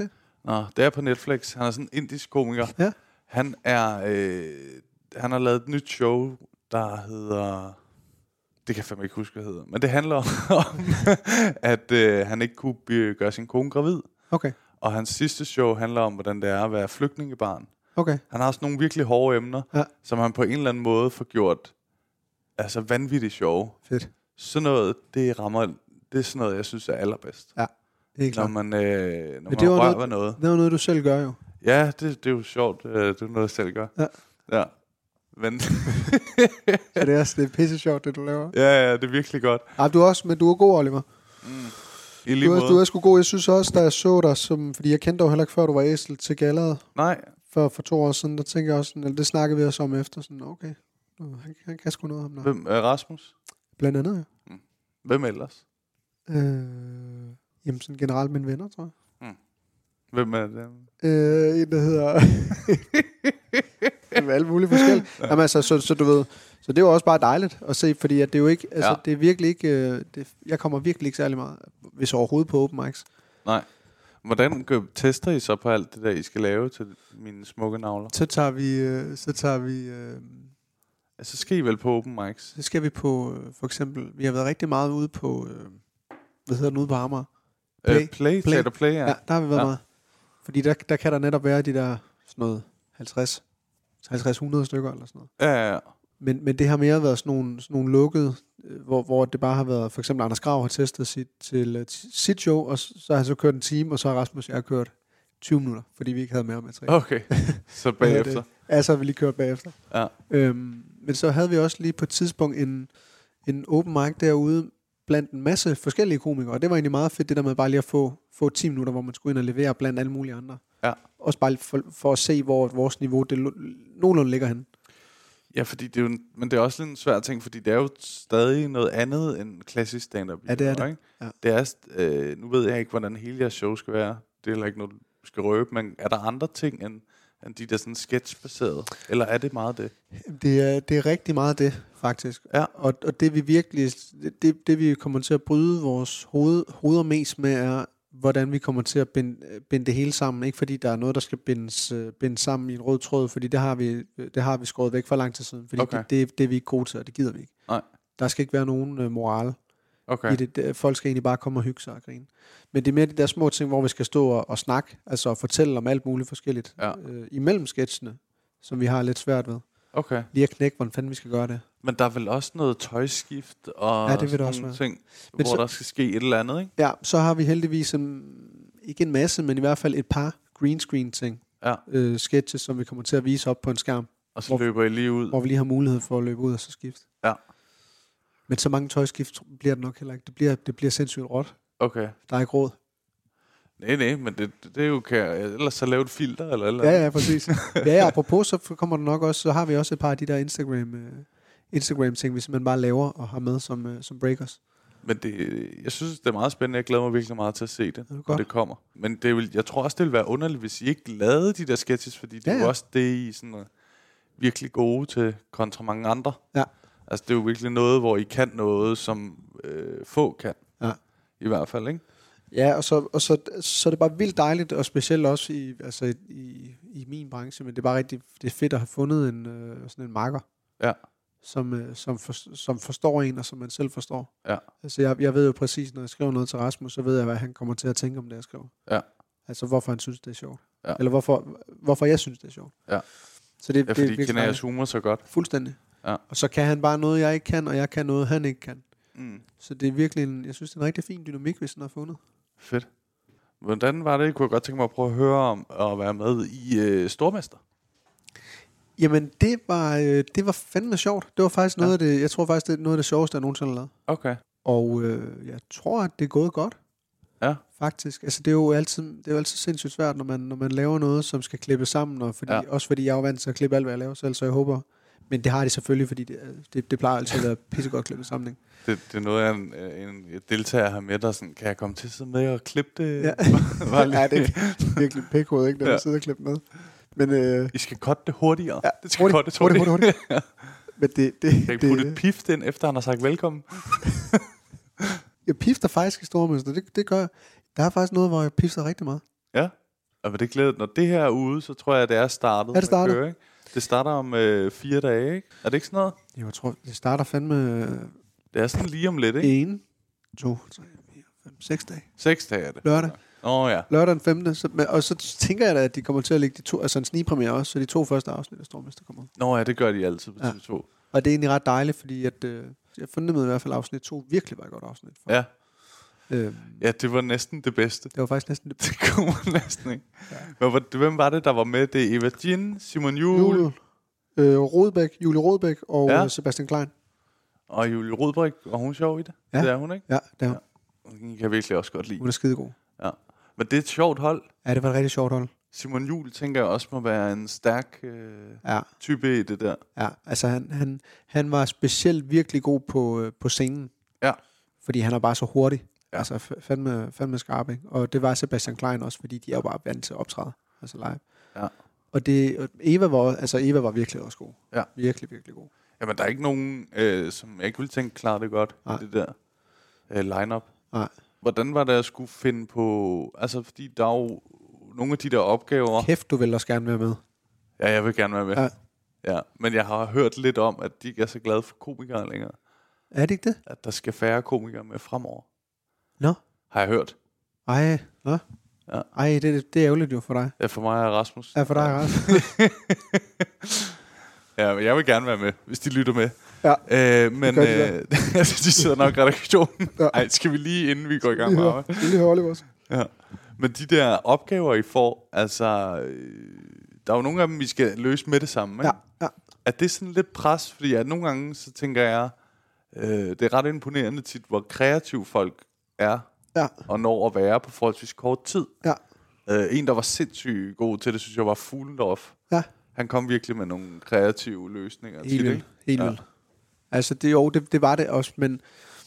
Nå, det er på Netflix. Han er sådan en indisk komiker. Ja. Han er... Øh, han har lavet et nyt show, der hedder... Det kan jeg fandme ikke huske, hvad det hedder. Men det handler om, at øh, han ikke kunne be- gøre sin kone gravid. Okay. Og hans sidste show handler om, hvordan det er at være flygtningebarn. Okay. Han har også nogle virkelig hårde emner, Ja. som han på en eller anden måde får gjort altså vanvittigt sjove. Fedt. Sådan noget, det rammer... Det er sådan noget, jeg synes er allerbedst. Ja, det er klart. Når man, øh, når Men man det var rører noget, ved noget. det var noget, du selv gør jo. Ja, det, det er jo sjovt. Det er noget, jeg selv gør. Ja. Ja. Men Så det er, også, det er pisse sjovt, det du laver. ja, ja, det er virkelig godt. Ja, du er også, men du er god, Oliver. Mm. I lige Du er, måde. du er sgu god. Jeg synes også, da jeg så dig, som, fordi jeg kendte dig jo heller ikke før, du var æsel til galleret. Nej. For, for to år siden, der tænker jeg også, sådan, eller det snakkede vi også om efter, sådan, okay, han, han kan sgu noget om der. Hvem er Rasmus? Blandt andet, ja. Hvem ellers? Øh, jamen sådan generelt mine venner, tror jeg. Hvem er det? Øh, en, der hedder... med alle mulige forskellige. Ja. Jamen altså, så, så du ved... Så det er jo også bare dejligt at se, fordi at det er jo ikke... Altså, Ja. det er virkelig ikke... Øh, det, jeg kommer virkelig ikke særlig meget, hvis overhovedet på open mics. Nej. Hvordan gør, tester I så på alt det der, I skal lave til mine smukke navler? Så tager vi... Øh, så tager vi... Øh, Altså, skal I vel på open mics? så skal vi på... Øh, for eksempel... Vi har været rigtig meget ude på... Øh, hvad hedder den ude på Amager? Play. Øh, play, Play. play. play, ja. Ja, der har vi været Ja. ja. meget. Fordi der, der kan der netop være de der sådan noget halvtreds halvtreds hundrede stykker eller sådan noget. Ja, ja, ja. Men, men det har mere været sådan nogle, sådan nogle lukkede, øh, hvor, hvor det bare har været, for eksempel Anders Grav har testet sit, til uh, sit show, og så, så har han så kørt en time, og så har Rasmus og jeg kørt tyve minutter, fordi vi ikke havde mere materiale. Okay, så bagefter. Ja, så har vi lige kørt bagefter. Ja. Øhm, men så havde vi også lige på et tidspunkt en, en open mic derude, blandt en masse forskellige komikere, og det var egentlig meget fedt, det der med bare lige at få, få ti minutter, hvor man skulle ind og levere blandt alle mulige andre. Ja. Også bare for, for at se, hvor vores niveau det lo- nogenlunde ligger henne. Ja, fordi det er jo en, men det er også lidt en svær ting, fordi det er jo stadig noget andet end klassisk stand-up. Ja, det er det. Ikke? Ja. Det er, øh, nu ved jeg ikke, hvordan hele jeres show skal være. Det er heller ikke noget, du skal røbe, men er der andre ting end, end de der sådan sketchbaserede? Eller er det meget det? Det er, det er rigtig meget det, faktisk. Ja. Og, og det vi virkelig, det, det vi kommer til at bryde vores hoved, hoveder mest med, er, hvordan vi kommer til at binde, binde det hele sammen. Ikke fordi der er noget, der skal bindes, bindes sammen i en rød tråd, fordi det har vi, det har vi skåret væk for lang tid siden. Fordi Okay. det, det, det er vi ikke gode til, og det gider vi ikke. Nej. Der skal ikke være nogen uh, moral Okay. i det. det. Folk skal egentlig bare komme og hygge sig og grine. Men det er mere de der små ting, hvor vi skal stå og, og snakke, altså og fortælle om alt muligt forskelligt. Ja. Øh, imellem sketchene, som vi har lidt svært ved. Okay. Lige at knække, hvordan fanden vi skal gøre det. Men der er vel også noget tøjskift og Ja, det vil der sådan også nogle være. ting, Men hvor så- der skal ske et eller andet, ikke? Ja, så har vi heldigvis en, ikke en masse, men i hvert fald et par green screen ting, Ja. øh, sketches, som vi kommer til at vise op på en skærm, Og så Hvor- løber I lige ud. hvor vi lige har mulighed for at løbe ud og så skifte. Ja. Men så mange tøjskift bliver det nok heller ikke. Det bliver, det bliver sindssygt råt. Okay. Der er ikke råd. Nej, nej, men det, det er jo, kan jeg, ellers så lave et filter eller eller Ja, andet. ja, præcis. Ja, ja, apropos, så kommer der nok også, så har vi også et par af de der Instagram, øh, Instagram-ting, vi simpelthen bare laver og har med som, øh, som breakers. Men det, jeg synes, det er meget spændende. Jeg glæder mig virkelig meget til at se det, når godt. det kommer. Men det vil, jeg tror også, det ville være underligt, hvis I ikke lavede de der sketches, fordi det Ja, er jo ja. også det, I sådan, er virkelig gode til kontra mange andre. Ja. Altså, det er jo virkelig noget, hvor I kan noget, som øh, få kan. Ja. I hvert fald, ikke? Ja, og så, og så, så er det bare vildt dejligt, og specielt også i, altså i, i min branche, men det er bare rigtig det er fedt at have fundet en, øh, sådan en marker, Ja. som, øh, som, for, som forstår en, og som man selv forstår. Ja. Altså jeg, jeg ved jo præcis, når jeg skriver noget til Rasmus, så ved jeg, hvad han kommer til at tænke om det, jeg skriver. Ja. Altså hvorfor han synes, det er sjovt. Ja. Eller hvorfor, hvorfor jeg synes, det er sjovt. Ja. Så det, Ja, det fordi er I virkelig kender jeres dejligt. humor så godt. Fuldstændig. Ja. Og så kan han bare noget, jeg ikke kan, og jeg kan noget, han ikke kan. Mm. Så det er virkelig en, jeg synes, det er en rigtig fin dynamik, hvis den har fundet. Fedt. Hvordan var det? Kunne jeg godt tænke mig at prøve at høre om at være med i øh, Stormester. Jamen, det var, øh, det var fandme sjovt. Det var faktisk noget Ja. af det, jeg tror faktisk, det er noget af det sjoveste, jeg nogensinde har lavet. Okay. Og øh, jeg tror, at det er gået godt. Ja. Faktisk. Altså, det er jo altid, det er jo altid sindssygt svært, når man, når man laver noget, som skal klippe sammen. Og fordi, Ja. også fordi jeg er jo vant til at klippe alt, hvad jeg laver selv, så jeg håber... Men det har de selvfølgelig, fordi det, det, det plejer altid at være pissegodt klippet sammen. Ikke? Det, det er noget, jeg en, en deltager her med, der sådan, kan jeg komme til at sidde med og klippe det? Ja, Bare lige- ja det er virkelig pikhoved, ikke, når Ja. man sidder og klipper med. Men, øh, I skal cutte det hurtigere. ja, Det skal hurtigt, cuttes hurtigt, hurtigt. hurtigt, hurtigt. Men det, det, Kan I putte et det, pift ind, efter han har sagt velkommen? jeg pifter faktisk i Stormester. Det, det gør jeg. Der er faktisk noget, hvor jeg pifter rigtig meget. Ja. Og vil det glæde, når det her er ude, så tror jeg, det er startet. Er det startet? Køre, ikke? Det starter om øh, fire dage, ikke? Er det ikke sådan noget? Jo, jeg tror, det starter fandme... Det er sådan lige om lidt, ikke? En, to, tre, fire, fem, seks dage. Seks dage er det. Lørdag. Åh oh, ja. Lørdag den femte. Så, og så tænker jeg da, at de kommer til at lægge de to... Altså en snigpremiere også, så de to første afsnit af Stormester kommer ud. Nå ja, det gør de altid på ja. T V to. Og det er egentlig ret dejligt, fordi at, øh, jeg fornemmede i hvert fald, at afsnit to virkelig var et godt afsnit. For. Ja. Øhm, Ja, det var næsten det bedste. det var faktisk næsten det Det kommer næsten, ikke? Ja. Men, hvem var det, der var med? Det er Eva Jean, Simon Juhl Julie øh, Rodbæk, Julie Rodbæk og Ja. ja. Sebastian Klein. og Julie Rodbæk. Og hun er sjov i det. Ja. Det er hun, ikke? Ja, det er hun. Hun kan jeg virkelig også godt lide. Hun er skidegod. Ja. Men det er et sjovt hold. Ja, det var et rigtig sjovt hold. Simon Juhl tænker jeg også må være en stærk øh, Ja, type i det der. ja. Altså han, han, han var specielt virkelig god på, øh, på scenen. Ja. Fordi han er bare så hurtig. Ja. Altså f- fandme, fandme skarp, ikke? Og det var Sebastian Klein også, fordi de er jo bare vant til at optræde. Altså live. Ja. Og det, og Eva var, altså Eva var virkelig også god. Ja. Virkelig, virkelig god. Jamen, der er ikke nogen, øh, som jeg ikke ville tænke klarer det godt. Nej. Det der øh, line-up. Nej. Hvordan var det at skulle finde på... Altså, fordi der er jo nogle af de der opgaver... Kæft, du vil også gerne være med. Ja, jeg vil gerne være med. Ja. Ja. Men jeg har hørt lidt om, at de ikke er så glade for komikere længere. Er det ikke det? At der skal færre komikere med fremover. Nå. Har jeg hørt. Ej, nå. Ja. Ej, det, det er ærgerligt jo for dig. Ja, for mig er Rasmus. Ja, for dig, Rasmus. Ja, men jeg vil gerne være med, hvis de lytter med. Ja, øh, men de øh, altså, de sidder nok i redaktionen. Ja. Ej, skal vi lige, inden vi går i gang med arbejde? Det er lige Oliver også. Ja. Men de der opgaver, I får, altså... Øh, der er jo nogle af dem, vi skal løse med det samme, ikke? Ja, ja. Er det sådan lidt pres? Fordi at nogle gange, så tænker jeg, øh, det er ret imponerende tit, hvor kreative folk er, Ja. og når at være på forholdsvis kort tid. Ja. Øh, en, der var sindssygt god til det, synes jeg, var Fuglendorf. Ja. Han kom virkelig med nogle kreative løsninger. Helt til det, vildt. ikke? Helt Ja. vildt. Altså, det, jo, det, det var det også, men,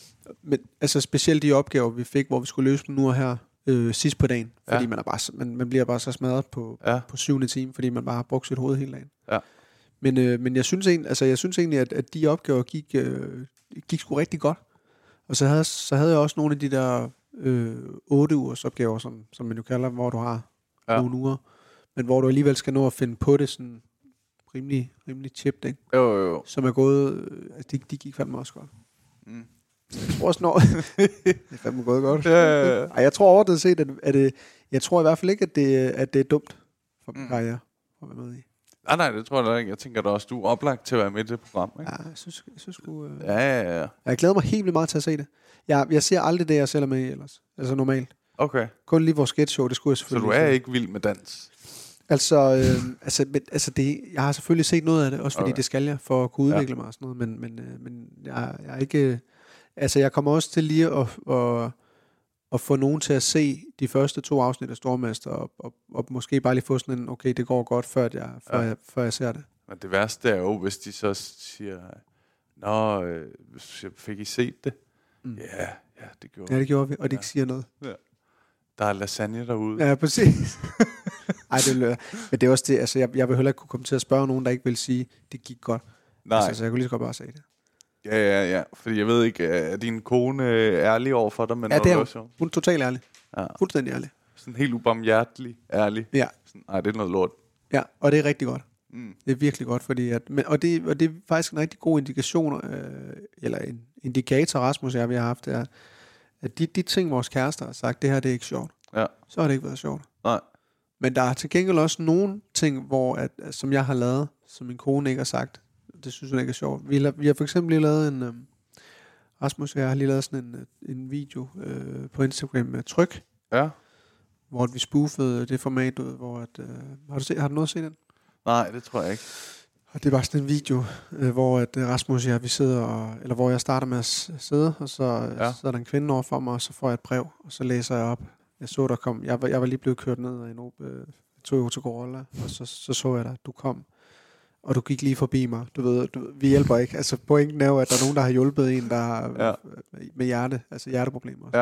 men altså, specielt de opgaver, vi fik, hvor vi skulle løse dem nu og her øh, sidst på dagen, fordi Ja. man, er bare, så- man, man bliver bare så smadret på, Ja. på syvende time, fordi man bare har brugt sit hoved hele dagen. Ja. Men, øh, men jeg, synes egentlig, altså, jeg synes egentlig, at, at de opgaver gik, øh, gik sgu rigtig godt. Og så havde, så havde jeg også nogle af de der øh, otte ugers opgaver, som, som man jo kalder, hvor du har Ja. nogle uger, men hvor du alligevel skal nå at finde på det sådan rimelig, rimelig chipped, ikke? Jo, jo, jo. Som er gået, øh, altså de, de gik fandme også godt. Mm. Jeg tror også, når det er fandme gået godt. Ja, ja, ja. Ej, jeg tror overordnet set, at, at det, jeg tror i hvert fald ikke, at det, at det er dumt for min Mm. karriere at være med i. Ah, nej, det tror jeg da ikke. Jeg tænker da også, du er oplagt til at være med i det program, ikke? Ja, jeg synes, jeg synes sgu, øh, Ja, ja, ja. jeg glæder mig helt vildt meget til at se det. Jeg, jeg ser aldrig det, jeg selv er med i ellers. Altså normalt. Okay. Kun lige vores sketch show, det skulle jeg Så selvfølgelig du er se. ikke vild med dans? Altså, øh, altså, men, altså det, jeg har selvfølgelig set noget af det, også fordi Okay. okay. det skal jeg, for at kunne udvikle Ja. mig og sådan noget, men, men, øh, men jeg, jeg er ikke... øh, Altså, jeg kommer også til lige at, at, at få nogen til at se de første to afsnit af Stormester, og, og, og måske bare lige få sådan en, okay, det går godt, før jeg, før Ja. jeg, før jeg ser det. Men det værste er jo, hvis de så siger, nå, øh, fik I set det? Mm. Ja, ja, det gjorde Ja, det gjorde vi, og det Ja. ikke siger noget. Der er lasagne derude. Ja, præcis. Ej, det vil, men det er også det, altså, jeg, jeg vil heller ikke kunne komme til at spørge nogen, der ikke vil sige, det gik godt. Nej, Altså, så jeg kunne lige så godt bare sige det. ja, ja, ja. Fordi jeg ved ikke, er din kone øh, ærlig over for dig? Men Ja, når det er du hun. også- Hun er totalt ærlig. Ja. Fuldstændig ærlig. Sådan helt ubarmhjertelig ærlig. Ja. Sådan, nej, det er noget lort. Ja, og det er rigtig godt. Mm. Det er virkelig godt, fordi at, men, og, det, og det er faktisk en rigtig god indikation, øh, eller en indikator, Rasmus og jeg, vi har haft, er, at de, de ting, vores kærester har sagt, det her det er ikke sjovt. Ja. Så har det ikke været sjovt. Nej. Men der er til gengæld også nogle ting, hvor at, som jeg har lavet, som min kone ikke har sagt. Det synes hun ikke er sjovt. Vi har, vi har for eksempel lige lavet en... Øh, Rasmus og jeg har lige lavet sådan en, en video øh, på Instagram med tryk, Ja. hvor vi spoofede det format ud, hvor at... Øh, har, du set, har du noget at se den? Nej, det tror jeg ikke. Og det var sådan en video, øh, hvor at øh, Rasmus og jeg, vi sidder, og, eller hvor jeg starter med at s- sidde, og så Ja. ja. sidder der en kvinde over for mig, og så får jeg et brev, og så læser jeg op. Jeg så, der kom, jeg var, jeg var lige blevet kørt ned af en Opel, øh, Toyota Corolla, og så, så så jeg dig, du kom, og du gik lige forbi mig. Du ved, du, vi hjælper ikke. Altså pointen er jo, at der er nogen, der har hjulpet en, der har Ja. øh, med hjerte, altså hjerteproblemer. Og,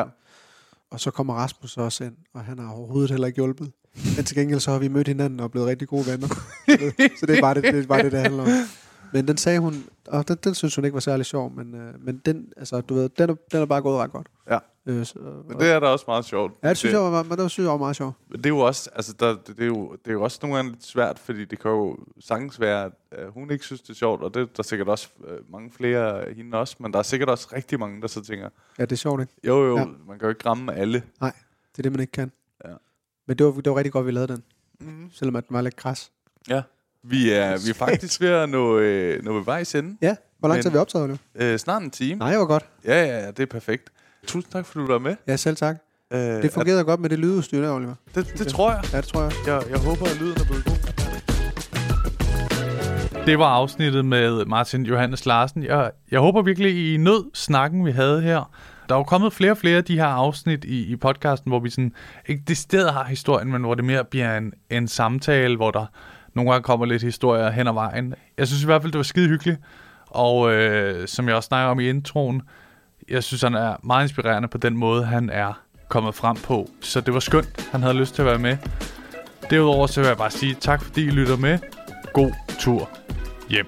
Ja. ja. og så kommer Rasmus også ind, og han har overhovedet heller ikke hjulpet. Men til gengæld så har vi mødt hinanden og blevet rigtig gode venner. Så det er bare det, det, er bare det, det handler om. Men den sagde hun, og den, den synes hun ikke var særlig sjov, men, øh, men den, altså, du ved, den er, den er bare gået ret godt. Ja. Øh, så, Men det er da også meget sjovt. Ja, det synes det, jeg var, men det synes jeg var meget sjovt. Det er jo også, altså, der, det, det, er jo, det er jo også nogle gange lidt svært, fordi det kan jo sagtens være, at uh, hun ikke synes, det er sjovt, og det der er sikkert også uh, mange flere af hende også, men der er sikkert også rigtig mange, der så tænker... Ja, det er sjovt, ikke? Jo, jo, ja. Man kan jo ikke ramme alle. Nej, det er det, man ikke kan. Ja. Men det var, det var rigtig godt, vi lavede den. Mm-hmm. Selvom at den var lidt kras. Ja. Vi er, vi er faktisk ved at nå, øh, nå ved vejs ende. Ja, hvor lang tid har vi optaget nu? Øh, snart en time. Nej, det var godt. Ja, ja, ja, det er perfekt. Tusind tak, fordi du var med. Ja, selv tak. Øh, det fungerede at, godt med det lydudstyr der, Oliver. Det, det, det tror jeg. Ja, det tror jeg. jeg. Jeg håber, at lyden er blevet god. Det var afsnittet med Martin Johannes Larsen. Jeg, jeg håber virkelig, I nød snakken, vi havde her. Der er jo kommet flere og flere af de her afsnit i, i podcasten, hvor vi sådan ikke decideret har historien, men hvor det mere bliver en, en samtale, hvor der nogle gange kommer lidt historier hen ad vejen. Jeg synes i hvert fald, det var skide hyggeligt. Og øh, som jeg også snakker om i introen, jeg synes, han er meget inspirerende på den måde, han er kommet frem på. Så det var skønt, han havde lyst til at være med. Derudover så vil jeg bare sige tak, fordi I lytter med. God tur hjem.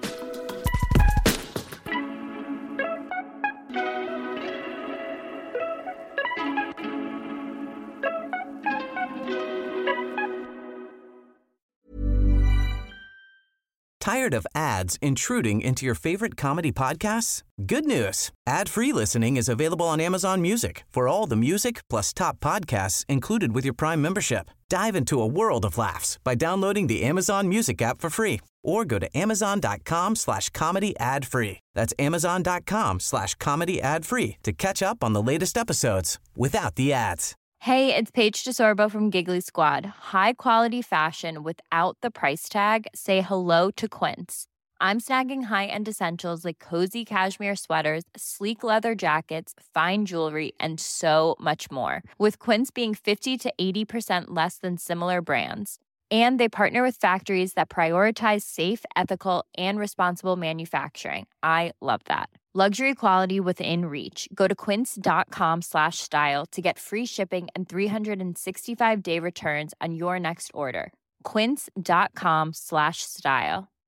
Tired of ads intruding into your favorite comedy podcasts? Good news. Ad-free listening is available on Amazon Music for all the music plus top podcasts included with your Prime membership. Dive into a world of laughs by downloading the Amazon Music app for free or go to amazon.com slash comedy ad free. That's amazon.com slash comedy ad free to catch up on the latest episodes without the ads. Hey, it's Paige DeSorbo from Giggly Squad. High quality fashion without the price tag. Say hello to Quince. I'm snagging high-end essentials like cozy cashmere sweaters, sleek leather jackets, fine jewelry, and so much more. With Quince being fifty to eighty percent less than similar brands. And they partner with factories that prioritize safe, ethical, and responsible manufacturing. I love that. Luxury quality within reach. Go to quince.com slash style to get free shipping and three sixty-five day returns on your next order. Quince.com slash style.